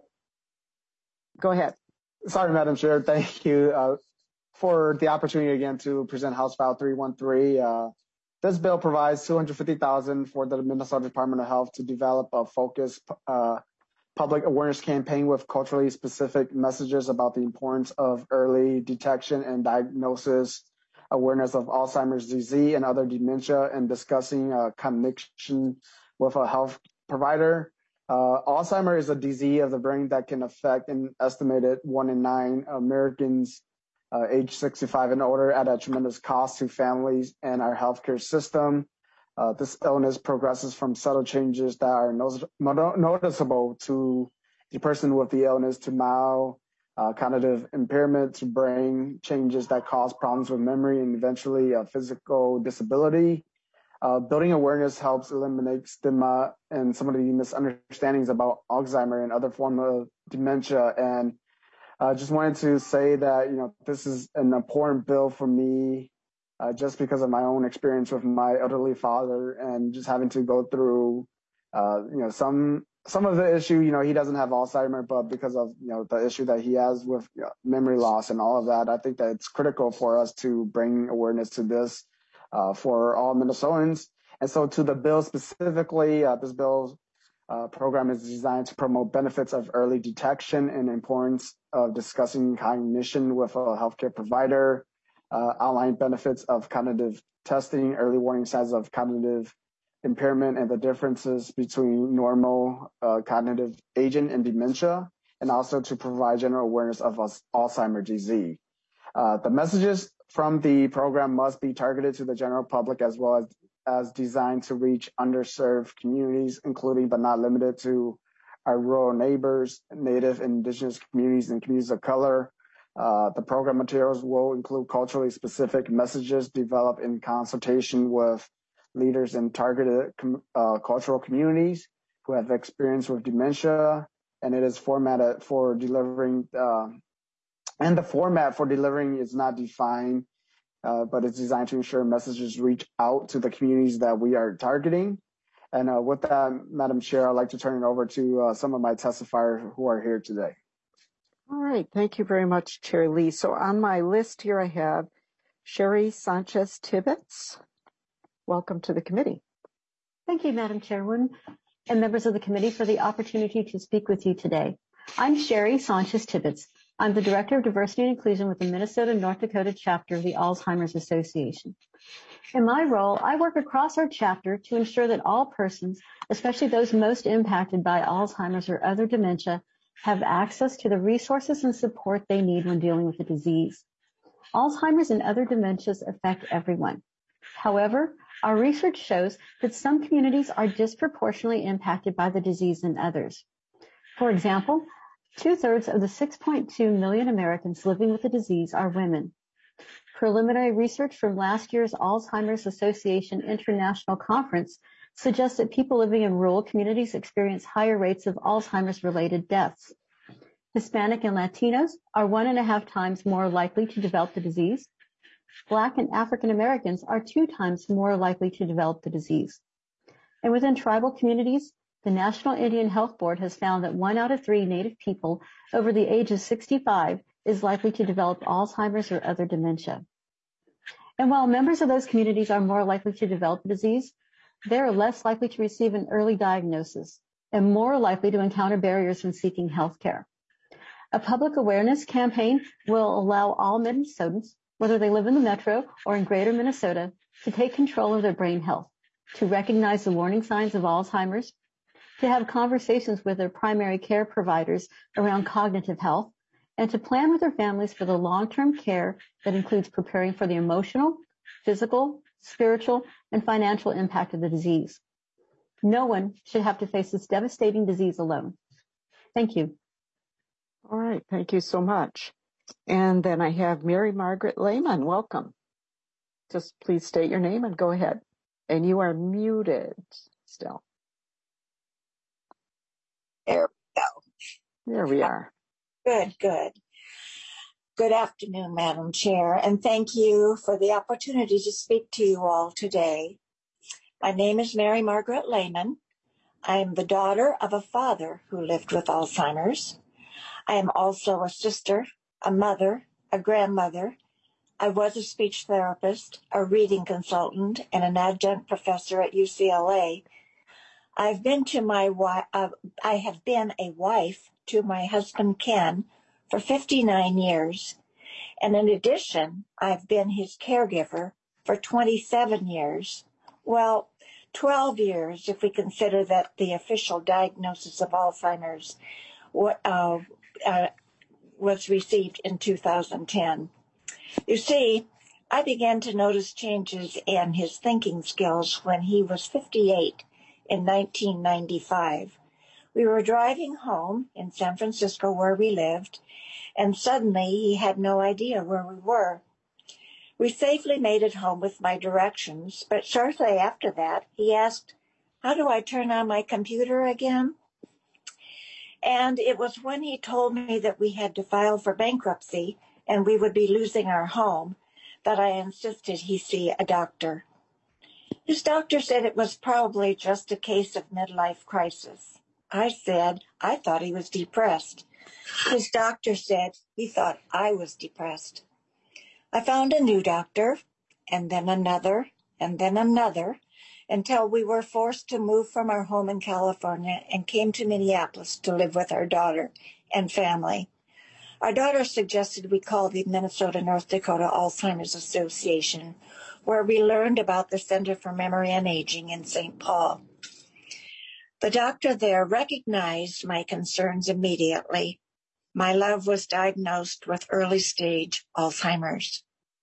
go ahead. Sorry, Madam Chair. Thank you uh, for the opportunity again to present House File three one three. Uh, This bill provides two hundred fifty thousand dollars for the Minnesota Department of Health to develop a focused uh, public awareness campaign with culturally specific messages about the importance of early detection and diagnosis, awareness of Alzheimer's disease and other dementia, and discussing a connection with a health provider. Uh, Alzheimer's is a disease of the brain that can affect an estimated one in nine Americans Uh, age sixty-five and older at a tremendous cost to families and our healthcare system. Uh, this illness progresses from subtle changes that are no- noticeable to the person with the illness to mild uh, cognitive impairment to brain changes that cause problems with memory and eventually a physical disability. Uh, building awareness helps eliminate stigma and some of the misunderstandings about Alzheimer and other forms of dementia. And I uh, just wanted to say that, you know, this is an important bill for me uh, just because of my own experience with my elderly father and just having to go through, uh, you know, some some of the issue, you know, he doesn't have Alzheimer's, but because of, you know, the issue that he has with you know, memory loss and all of that, I think that it's critical for us to bring awareness to this uh, for all Minnesotans. And so to the bill specifically, uh, this bill Uh, program is designed to promote benefits of early detection and importance of discussing cognition with a healthcare provider, uh, outline benefits of cognitive testing, early warning signs of cognitive impairment, and the differences between normal uh, cognitive aging and dementia, and also to provide general awareness of Alzheimer's disease. Uh, the messages from the program must be targeted to the general public as well as as designed to reach underserved communities, including but not limited to our rural neighbors, Native and Indigenous communities, and communities of color. Uh, the program materials will include culturally specific messages developed in consultation with leaders in targeted uh, cultural communities who have experience with dementia, and it is formatted for delivering, uh, and the format for delivering is not defined, Uh, but it's designed to ensure messages reach out to the communities that we are targeting. And uh, with that, Madam Chair, I'd like to turn it over to uh, some of my testifiers who are here today. All right. Thank you very much, Chair Lee. So on my list here, I have Sherry Sanchez Tibbetts. Welcome to the committee. Thank you, Madam Chairwoman, and members of the committee for the opportunity to speak with you today. I'm Sherry Sanchez Tibbetts. I'm the Director of Diversity and Inclusion with the Minnesota North Dakota chapter of the Alzheimer's Association. In my role, I work across our chapter to ensure that all persons, especially those most impacted by Alzheimer's or other dementia, have access to the resources and support they need when dealing with the disease. Alzheimer's and other dementias affect everyone. However, our research shows that some communities are disproportionately impacted by the disease than others. For example, two-thirds of the six point two million Americans living with the disease are women. Preliminary research from last year's Alzheimer's Association International Conference suggests that people living in rural communities experience higher rates of Alzheimer's-related deaths. Hispanic and Latinos are one and a half times more likely to develop the disease. Black and African Americans are two times more likely to develop the disease. And within tribal communities, the National Indian Health Board has found that one out of three Native people over the age of sixty-five is likely to develop Alzheimer's or other dementia. And while members of those communities are more likely to develop the disease, they are less likely to receive an early diagnosis and more likely to encounter barriers when seeking health care. A public awareness campaign will allow all Minnesotans, whether they live in the metro or in greater Minnesota, to take control of their brain health, to recognize the warning signs of Alzheimer's, to have conversations with their primary care providers around cognitive health, and to plan with their families for the long-term care that includes preparing for the emotional, physical, spiritual, and financial impact of the disease. No one should have to face this devastating disease alone. Thank you. All right. Thank you so much. And then I have Mary Margaret Lehman. Welcome. Just please state your name and go ahead. And you are muted still. There we go. There we are. Good, good. Good afternoon, Madam Chair, and thank you for the opportunity to speak to you all today. My name is Mary Margaret Lehman. I am the daughter of a father who lived with Alzheimer's. I am also a sister, a mother, a grandmother. I was a speech therapist, a reading consultant, and an adjunct professor at U C L A. I've been to my uh, I have been a wife to my husband Ken for fifty-nine years, and in addition, I've been his caregiver for twenty-seven years. Well, twelve years if we consider that the official diagnosis of Alzheimer's uh, uh, was received in two thousand ten. You see, I began to notice changes in his thinking skills when he was fifty-eight in nineteen ninety-five. We were driving home in San Francisco where we lived, and suddenly he had no idea where we were. We safely made it home with my directions, but shortly after that, he asked, "How do I turn on my computer again?" And it was when he told me that we had to file for bankruptcy and we would be losing our home that I insisted he see a doctor. His doctor said it was probably just a case of midlife crisis. I said I thought he was depressed. His doctor said he thought I was depressed. I found a new doctor, and then another, and then another, until we were forced to move from our home in California and came to Minneapolis to live with our daughter and family. Our daughter suggested we call the Minnesota North Dakota Alzheimer's Association, where we learned about the Center for Memory and Aging in Saint Paul. The doctor there recognized my concerns immediately. My love was diagnosed with early stage Alzheimer's.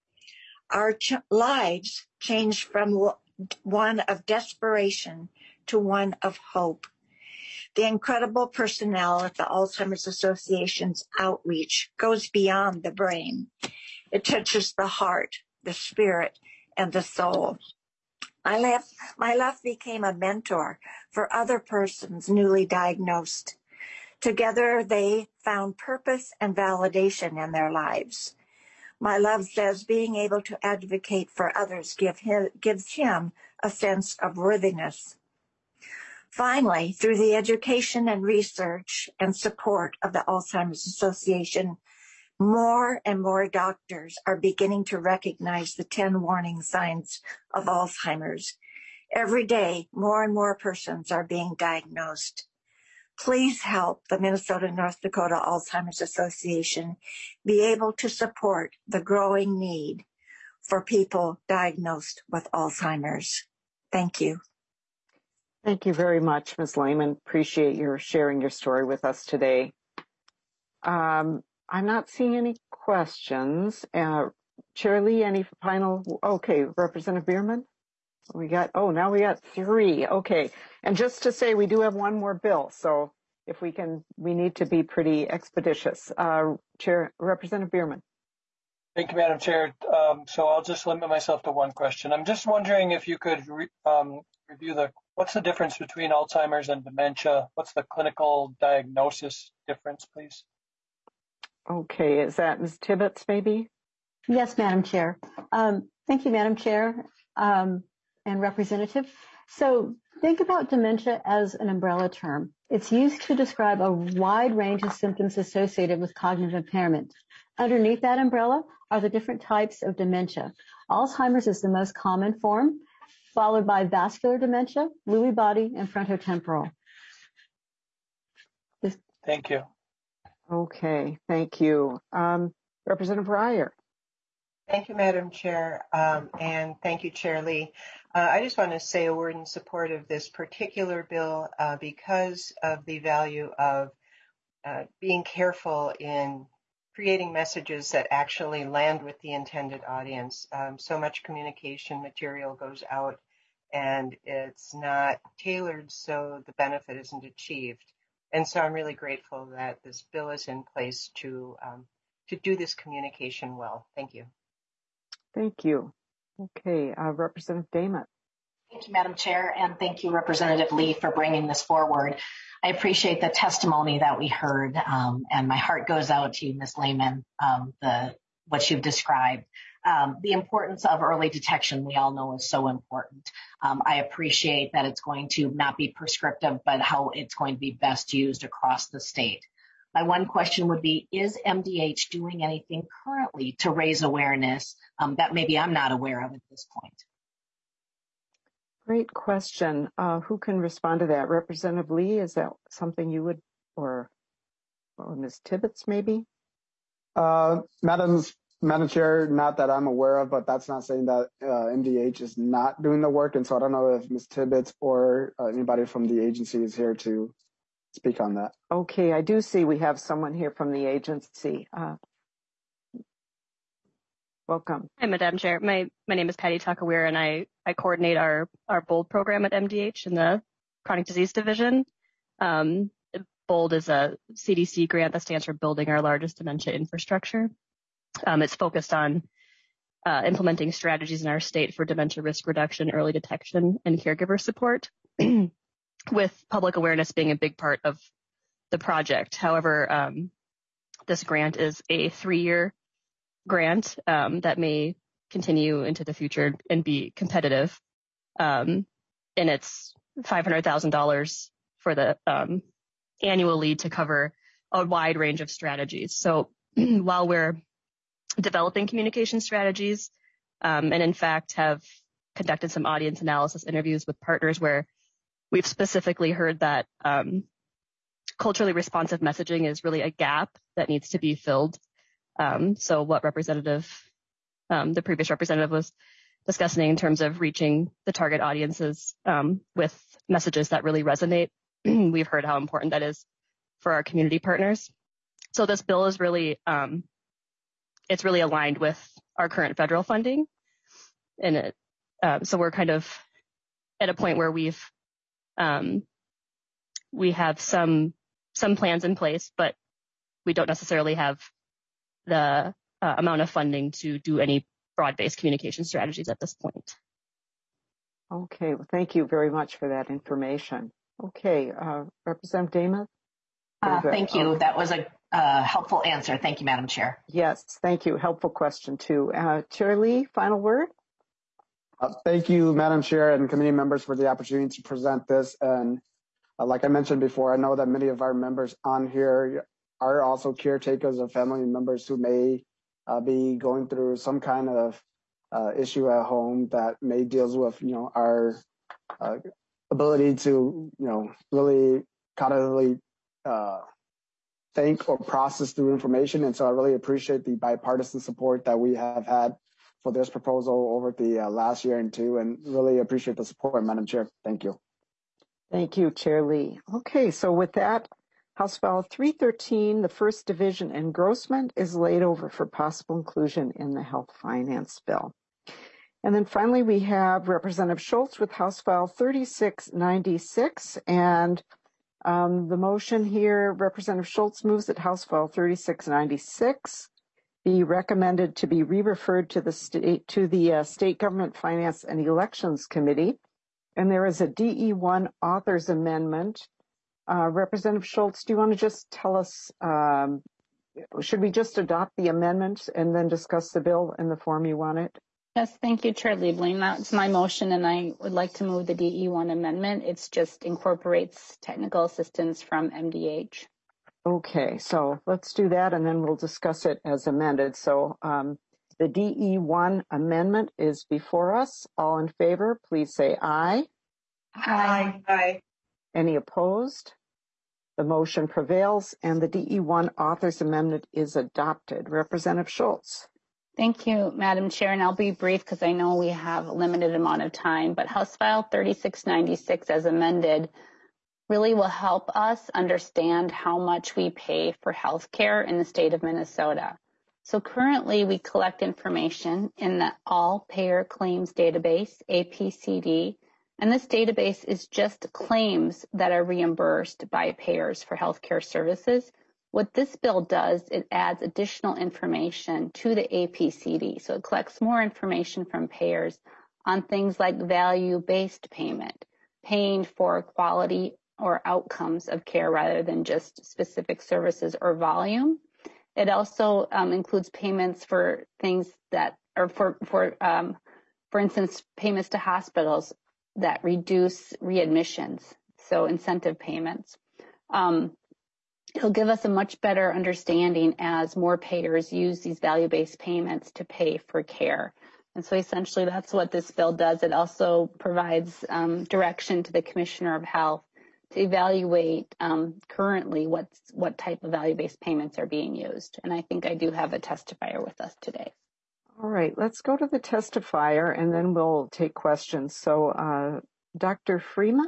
Our ch- lives changed from w- one of desperation to one of hope. The incredible personnel at the Alzheimer's Association's outreach goes beyond the brain. It touches the heart, the spirit, and the soul. My love, my love became a mentor for other persons newly diagnosed. Together, they found purpose and validation in their lives. My love says being able to advocate for others give him, gives him a sense of worthiness. Finally, through the education and research and support of the Alzheimer's Association, more and more doctors are beginning to recognize the ten warning signs of Alzheimer's. Every day, more and more persons are being diagnosed. Please help the Minnesota North Dakota Alzheimer's Association be able to support the growing need for people diagnosed with Alzheimer's. Thank you. Thank you very much, Miz Lehman. Appreciate your sharing your story with us today. Um, I'm not seeing any questions. Uh, Chair Lee, any final? Okay, Representative Bierman? We got, oh, now we got three. Okay. And just to say, we do have one more bill. So if we can, we need to be pretty expeditious. Uh, Chair, Representative Bierman. Thank you, Madam Chair. Um, so I'll just limit myself to one question. I'm just wondering if you could re, um, review the, what's the difference between Alzheimer's and dementia? What's the clinical diagnosis difference, please? Okay, is that Miz Tibbetts, maybe? Yes, Madam Chair. Um, thank you, Madam Chair um, and Representative. So think about dementia as an umbrella term. It's used to describe a wide range of symptoms associated with cognitive impairment. Underneath that umbrella are the different types of dementia. Alzheimer's is the most common form, followed by vascular dementia, Lewy body, and frontotemporal. This- Thank you. Okay, thank you. Um, Representative Reier. Thank you, Madam Chair, um, and thank you, Chair Lee. Uh, I just want to say a word in support of this particular bill uh, because of the value of uh, being careful in creating messages that actually land with the intended audience. Um, so much communication material goes out and it's not tailored so the benefit isn't achieved. And so I'm really grateful that this bill is in place to um, to do this communication well. Thank you. Thank you. Okay, uh, Representative Damon. Thank you, Madam Chair, and thank you, Representative Lee, for bringing this forward. I appreciate the testimony that we heard, um, and my heart goes out to you, Miz Lehman, um, the what you've described. Um, the importance of early detection, we all know, is so important. Um, I appreciate that it's going to not be prescriptive, but how it's going to be best used across the state. My one question would be, is M D H doing anything currently to raise awareness um, that maybe I'm not aware of at this point? Great question. Uh, who can respond to that? Representative Lee, is that something you would, or, or Miz Tibbetts maybe? Uh, Madam, Madam Chair, not that I'm aware of, but that's not saying that uh, M D H is not doing the work. And so I don't know if Miz Tibbetts or uh, anybody from the agency is here to speak on that. Okay, I do see we have someone here from the agency. Uh, welcome. Hi, Madam Chair. My my name is Patty Takawir, and I, I coordinate our, our BOLD program at M D H in the Chronic Disease Division. Um, BOLD is a C D C grant that stands for Building Our Largest Dementia Infrastructure. Um, it's focused on uh, implementing strategies in our state for dementia risk reduction, early detection, and caregiver support, with public awareness being a big part of the project. However, um, this grant is a three-year grant um, that may continue into the future and be competitive. Um, and it's five hundred thousand dollars for the um, annually to cover a wide range of strategies. So while we're developing communication strategies, um, and in fact have conducted some audience analysis interviews with partners where we've specifically heard that um, culturally responsive messaging is really a gap that needs to be filled. Um, so what representative, um, the previous representative was discussing in terms of reaching the target audiences um, with messages that really resonate. We've heard how important that is for our community partners. So this bill is really, um, it's really aligned with our current federal funding. And it, uh, so we're kind of at a point where we've, um, we have some, some plans in place, but we don't necessarily have the uh, amount of funding to do any broad-based communication strategies at this point. Okay, well, thank you very much for that information. Okay, uh, Representative Damon? Uh, thank you. Oh. That was a uh, helpful answer. Thank you, Madam Chair. Yes, thank you. Helpful question, too. Uh, Chair Lee, final word? Uh, thank you, Madam Chair and committee members, for the opportunity to present this. And uh, like I mentioned before, I know that many of our members on here are also caretakers of family members who may uh, be going through some kind of uh, issue at home that may deals with, you know, our uh, ability to, you know, really cognitively uh, think or process through information. And so I really appreciate the bipartisan support that we have had for this proposal over the uh, last year and two, and really appreciate the support, Madam Chair. Thank you. Thank you, Chair Lee. Okay, so with that, House File three thirteen, the first division engrossment, is laid over for possible inclusion in the health finance bill. And then finally, we have Representative Schultz with House File thirty-six ninety-six. And um, the motion here, Representative Schultz moves that House File thirty-six ninety-six be recommended to be re-referred to the state to the uh, State Government Finance and Elections Committee. And there is a D E one authors amendment. Uh, Representative Schultz, do you want to just tell us, um, should we just adopt the amendment and then discuss the bill in the form you want it? Yes, thank you, Chair Liebling. That's my motion, and I would like to move the D E one amendment. It's just incorporates technical assistance from M D H. Okay, so let's do that, and then we'll discuss it as amended. So um, the D E one amendment is before us. All in favor, please say aye. Aye. Aye. Any opposed? The motion prevails, and the D E one authors amendment is adopted. Representative Schultz. Thank you, Madam Chair, and I'll be brief because I know we have a limited amount of time, but House File thirty-six ninety-six as amended really will help us understand how much we pay for health care in the state of Minnesota. So currently we collect information in the All Payer Claims Database, A P C D, And this database is just claims that are reimbursed by payers for healthcare services. What this bill does, it adds additional information to the A P C D. So it collects more information from payers on things like value-based payment, paying for quality or outcomes of care rather than just specific services or volume. It also um, includes payments for things that are for, for, um, for instance, payments to hospitals that reduce readmissions, so incentive payments. Um, it'll give us a much better understanding as more payers use these value-based payments to pay for care. And so essentially that's what this bill does. It also provides um, direction to the Commissioner of Health to evaluate um, currently what's, what type of value-based payments are being used. And I think I do have a testifier with us today. All right, let's go to the testifier and then we'll take questions. So uh, Doctor Freeman?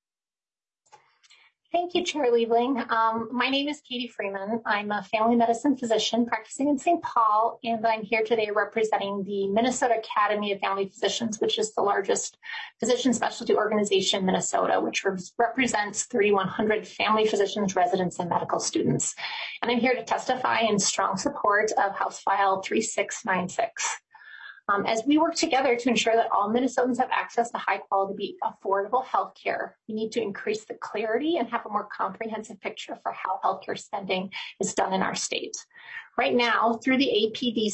Thank you, Chair Liebling. Um, my name is Katie Freeman. I'm a family medicine physician practicing in Saint Paul, and I'm here today representing the Minnesota Academy of Family Physicians, which is the largest physician specialty organization in Minnesota, which represents thirty-one hundred family physicians, residents, and medical students. And I'm here to testify in strong support of House File three six nine six. Um, as we work together to ensure that all Minnesotans have access to high quality, affordable health care, we need to increase the clarity and have a more comprehensive picture for how healthcare spending is done in our state. Right now, through the A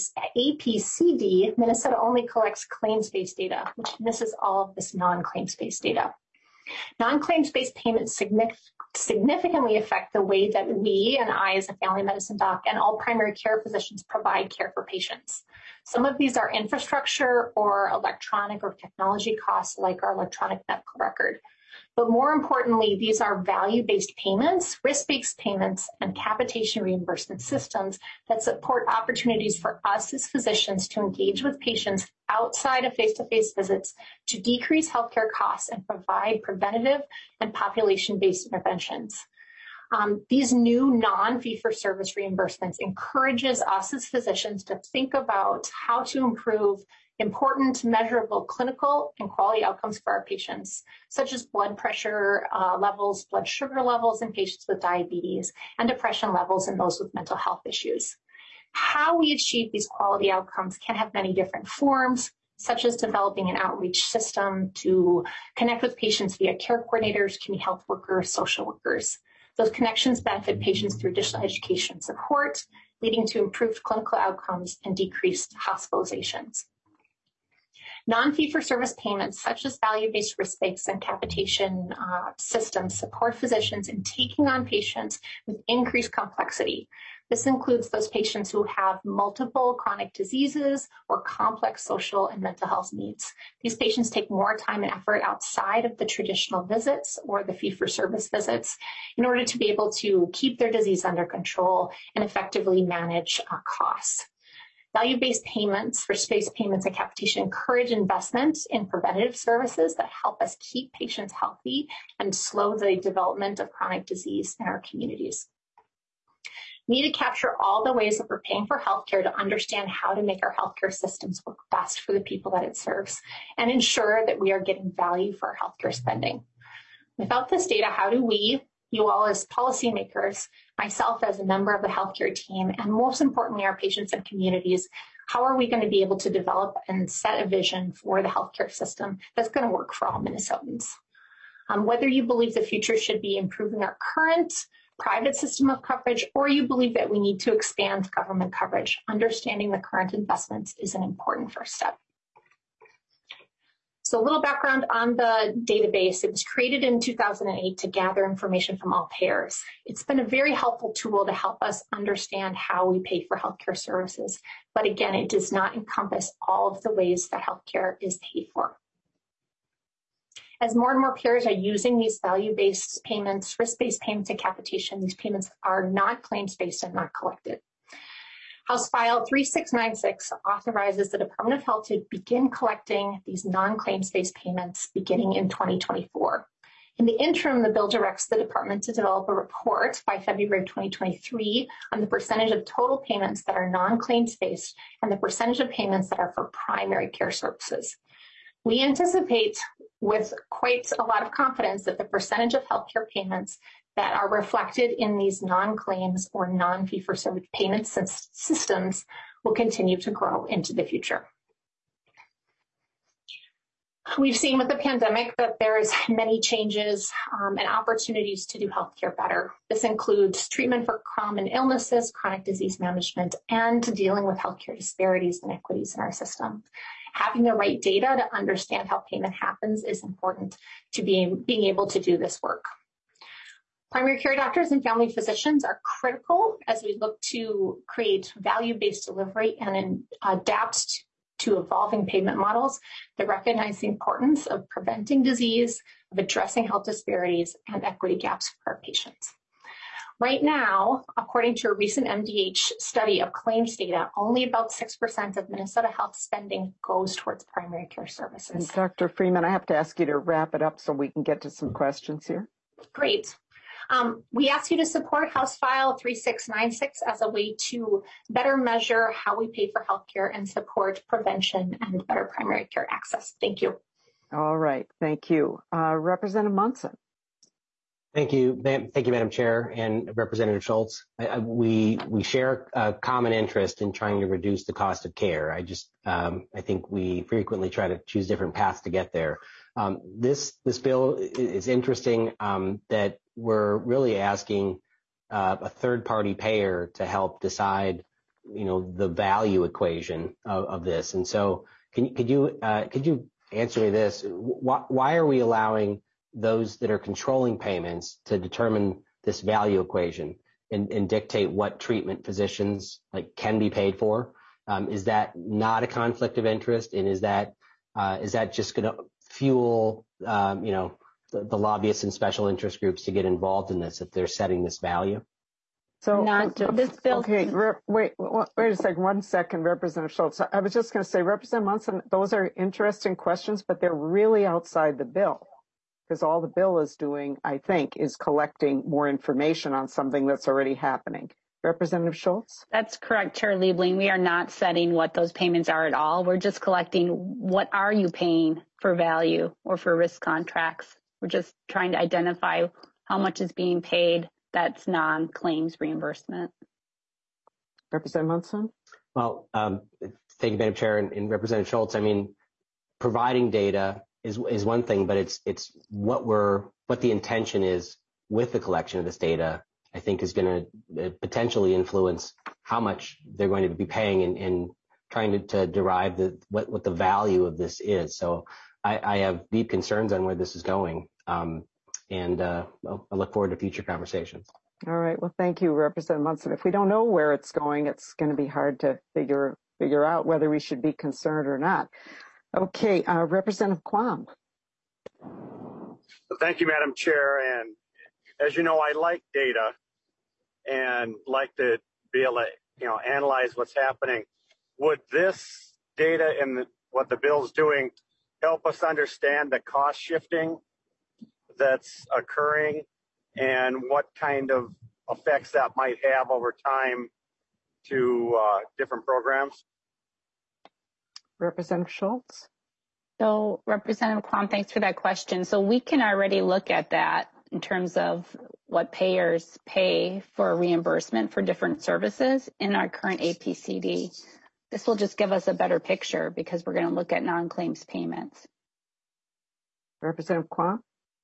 P C D, Minnesota only collects claims-based data, which misses all of this non-claims-based data. Non-claims-based payments significantly affect the way that we and I as a family medicine doc and all primary care physicians provide care for patients. Some of these are infrastructure or electronic or technology costs like our electronic medical record. But more importantly, these are value-based payments, risk-based payments, and capitation reimbursement systems that support opportunities for us as physicians to engage with patients outside of face-to-face visits to decrease healthcare costs and provide preventative and population-based interventions. Um, these new non-fee-for-service reimbursements encourages us as physicians to think about how to improve important, measurable clinical and quality outcomes for our patients, such as blood pressure uh, levels, blood sugar levels in patients with diabetes, and depression levels in those with mental health issues. How we achieve these quality outcomes can have many different forms, such as developing an outreach system to connect with patients via care coordinators, community health workers, social workers. Those connections benefit patients through additional education and support, leading to improved clinical outcomes and decreased hospitalizations. Non-fee-for-service payments, such as value-based risk-based and capitation uh, systems, support physicians in taking on patients with increased complexity. This includes those patients who have multiple chronic diseases or complex social and mental health needs. These patients take more time and effort outside of the traditional visits or the fee-for-service visits in order to be able to keep their disease under control and effectively manage uh, costs. Value-based payments, risk-based payments, and capitation encourage investment in preventative services that help us keep patients healthy and slow the development of chronic disease in our communities. We need to capture all the ways that we're paying for healthcare to understand how to make our healthcare systems work best for the people that it serves and ensure that we are getting value for our healthcare spending. Without this data, how do we, you all as policymakers, myself as a member of the healthcare team, and most importantly, our patients and communities, how are we going to be able to develop and set a vision for the healthcare system that's going to work for all Minnesotans? Um, whether you believe the future should be improving our current private system of coverage, or you believe that we need to expand government coverage, understanding the current investments is an important first step. So a little background on the database. It was created in two thousand eight to gather information from all payers. It's been a very helpful tool to help us understand how we pay for healthcare services. But again, it does not encompass all of the ways that healthcare is paid for. As more and more payers are using these value-based payments, risk-based payments, and capitation, these payments are not claims-based and not collected. House File three six nine six authorizes the Department of Health to begin collecting these non-claims-based payments beginning in twenty twenty-four. In the interim, the bill directs the department to develop a report by February of twenty twenty-three on the percentage of total payments that are non-claims-based and the percentage of payments that are for primary care services. We anticipate with quite a lot of confidence that the percentage of healthcare payments that are reflected in these non-claims or non-fee-for-service payment systems will continue to grow into the future. We've seen with the pandemic that there's many changes um, and opportunities to do healthcare better. This includes treatment for common illnesses, chronic disease management, and dealing with healthcare disparities and inequities in our system. Having the right data to understand how payment happens is important to being, being able to do this work. Primary care doctors and family physicians are critical as we look to create value-based delivery and in, adapt to evolving payment models that recognize the importance of preventing disease, of addressing health disparities, and equity gaps for our patients. Right now, according to a recent M D H study of claims data, only about six percent of Minnesota health spending goes towards primary care services. And Doctor Freeman, I have to ask you to wrap it up so we can get to some questions here. Great. Um, we ask you to support House File three six nine six as a way to better measure how we pay for healthcare and support prevention and better primary care access. Thank you. All right. Thank you. Uh, Representative Munson. Thank you. Thank you, Madam Chair and Representative Schultz. I, I, we we share a common interest in trying to reduce the cost of care. I just um, I think we frequently try to choose different paths to get there. Um, this this bill is interesting um, that we're really asking uh, a third-party payer to help decide, you know, the value equation of, of this. And so, can could you uh, could you answer me this? Why, why are we allowing those that are controlling payments to determine this value equation and, and dictate what treatment physicians like can be paid for? Um, is that not a conflict of interest? And is that uh, is that just going to fuel, um, you know, the, the lobbyists and special interest groups to get involved in this if they're setting this value? So Not this bill. Okay, re- wait, wait a second, one second, Representative Schultz. I was just going to say, Representative Munson, those are interesting questions, but they're really outside the bill. Because all the bill is doing, I think, is collecting more information on something that's already happening. Representative Schultz? That's correct, Chair Liebling. We are not setting what those payments are at all. We're just collecting what are you paying for value or for risk contracts. We're just trying to identify how much is being paid that's non-claims reimbursement. Representative Munson? Well, um, thank you, Madam Chair, and, and Representative Schultz. I mean, providing data is is one thing, but it's it's what we're what the intention is with the collection of this data, I think is going to potentially influence how much they're going to be paying and, and trying to, to derive the what, what the value of this is. So I, I have deep concerns on where this is going, um, and uh, well, I look forward to future conversations. All right. Well, thank you, Representative Munson. If we don't know where it's going, it's going to be hard to figure figure out whether we should be concerned or not. Okay, uh, Representative Quam. Thank you, Madam Chair. And as you know, I like data and like to be able to, you know, analyze what's happening. Would this data and the, what the bill's doing help us understand the cost shifting that's occurring and what kind of effects that might have over time to uh, different programs? Representative Schultz. So Representative Quam, thanks for that question. So we can already look at that in terms of what payers pay for reimbursement for different services in our current A P C D. This will just give us a better picture because we're going to look at non-claims payments. Representative Quam.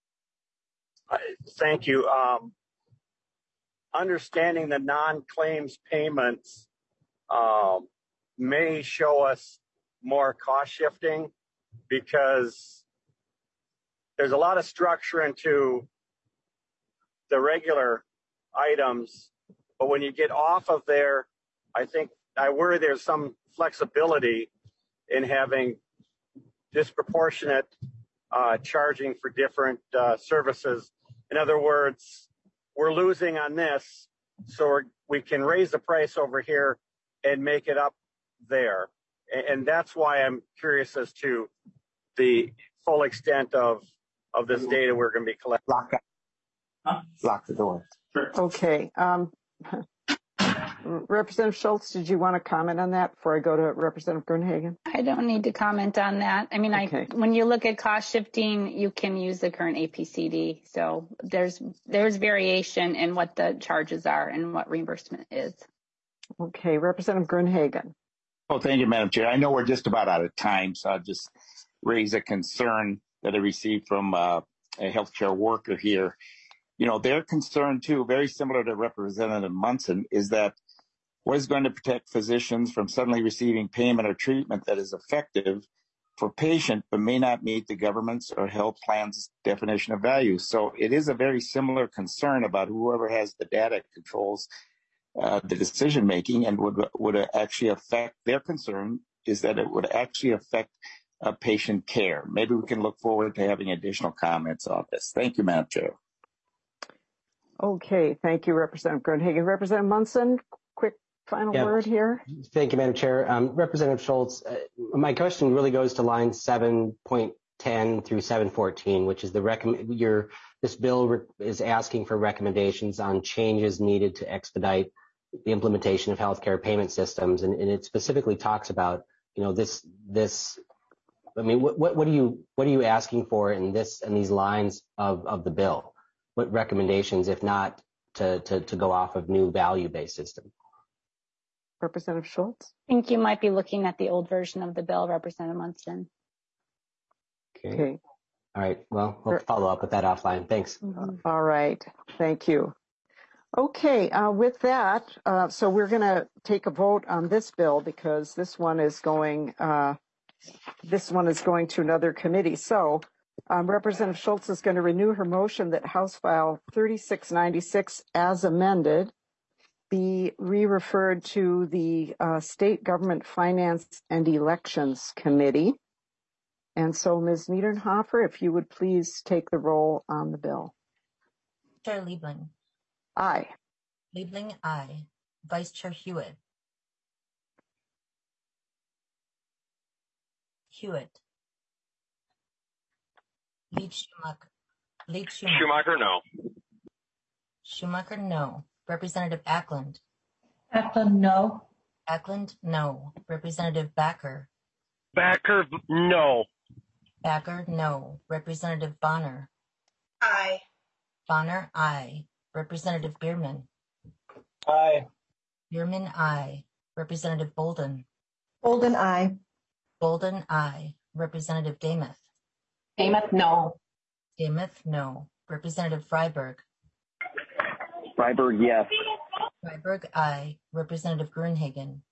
Thank you. Um, understanding the non-claims payments um, may show us more cost shifting because there's a lot of structure into the regular items, but when you get off of there, I think I worry there's some flexibility in having disproportionate uh, charging for different uh, services. In other words, we're losing on this, so we're, we can raise the price over here and make it up there. And that's why I'm curious as to the full extent of of this data we're going to be collecting. Lock, huh? Lock the door. Sure. Okay. Um, Representative Schultz, did you want to comment on that before I go to Representative Gruenhagen? I don't need to comment on that. I mean, okay. I when you look at cost shifting, you can use the current A P C D. So there's there's variation in what the charges are and what reimbursement is. Okay, Representative Gruenhagen. Oh, thank you, Madam Chair. I know we're just about out of time, so I'll just raise a concern that I received from uh, a healthcare worker here. You know, their concern too, very similar to Representative Munson, is that what is going to protect physicians from suddenly receiving payment or treatment that is effective for patient but may not meet the government's or health plan's definition of value. So it is a very similar concern about whoever has the data controls uh, the decision making, and would would actually affect their concern is that it would actually affect uh, patient care. Maybe we can look forward to having additional comments on this. Thank you, Madam Chair. Okay, thank you, Representative Gruenhagen. Representative Munson, quick final yeah. word here. Thank you, Madam Chair. Um, Representative Schultz, uh, my question really goes to line seven point ten through seven fourteen, which is the recommend. Your this bill re- is asking for recommendations on changes needed to expedite the implementation of healthcare payment systems, and, and it specifically talks about, you know, this this. I mean, what what, what are you what are you asking for in this in these lines of of the bill? What recommendations, if not to to, to go off of new value-based system? Representative Schultz? I think you might be looking at the old version of the bill, Representative Munson. Okay. okay. All right. Well, we'll follow up with that offline. Thanks. Mm-hmm. All right. Thank you. Okay. Uh, with that, uh, so we're going to take a vote on this bill because this one is going. Uh, this one is going to another committee. So. Um, Representative Schultz is going to renew her motion that House File thirty-six ninety-six, as amended, be re-referred to the uh, State Government Finance and Elections Committee. And so, Miz Niedernhofer, if you would please take the roll on the bill. Chair Liebling. Aye. Liebling, aye. Vice Chair Hewitt. Hewitt. Lead Schumacher. Lead Schumacher. Schumacher, no. Schumacher, no. Representative Ackland. Ackland, no. Ackland, no. Representative Backer. Backer, no. Backer, no. Representative Bonner. Aye. Bonner, aye. Representative Bierman. Aye. Bierman, aye. Representative Bolden. Bolden, aye. Bolden, aye. Representative Demuth. Demuth, no. Demuth, no. Representative Freiberg. Freiberg, yes. Freiberg, aye. Representative Gruenhagen.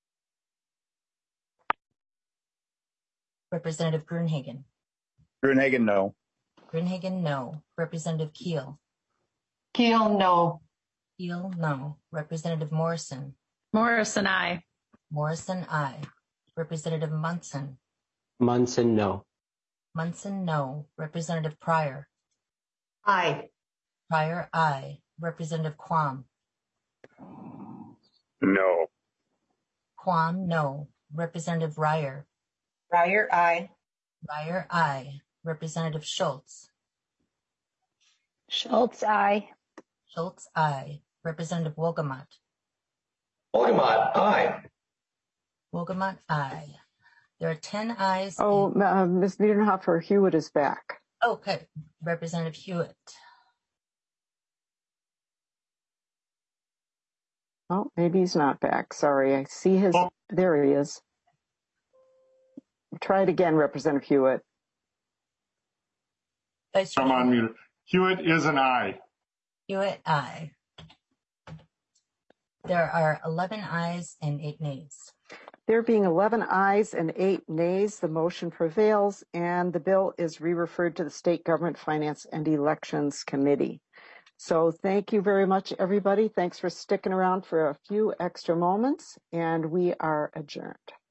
Representative Gruenhagen. Gruenhagen, no. Gruenhagen, no. Representative Keel. Keel, no. Keel, no. Representative Morrison. Morrison, aye. Morrison, aye. Representative Munson. Munson, no. Munson, no. Representative Pryor. Aye. Pryor, aye. Representative Quam. No. Quam, no. Representative Ryer. Ryer, aye. Ryer, aye. Representative Schultz. Schultz, aye. Schultz, aye. Representative Wolgamott. Wolgamott, aye. Wolgamott, aye. There are ten ayes. Oh, and... uh, Miz Niedernhofer, Hewitt is back. Okay. Representative Hewitt. Oh, maybe he's not back. Sorry. I see his. Oh. There he is. Try it again, Representative Hewitt. I'm on mute. Hewitt is an aye. Hewitt, aye. There are eleven ayes and eight nays. There being eleven ayes and eight nays, the motion prevails, and the bill is re-referred to the State Government Finance and Elections Committee. So thank you very much, everybody. Thanks for sticking around for a few extra moments, and we are adjourned.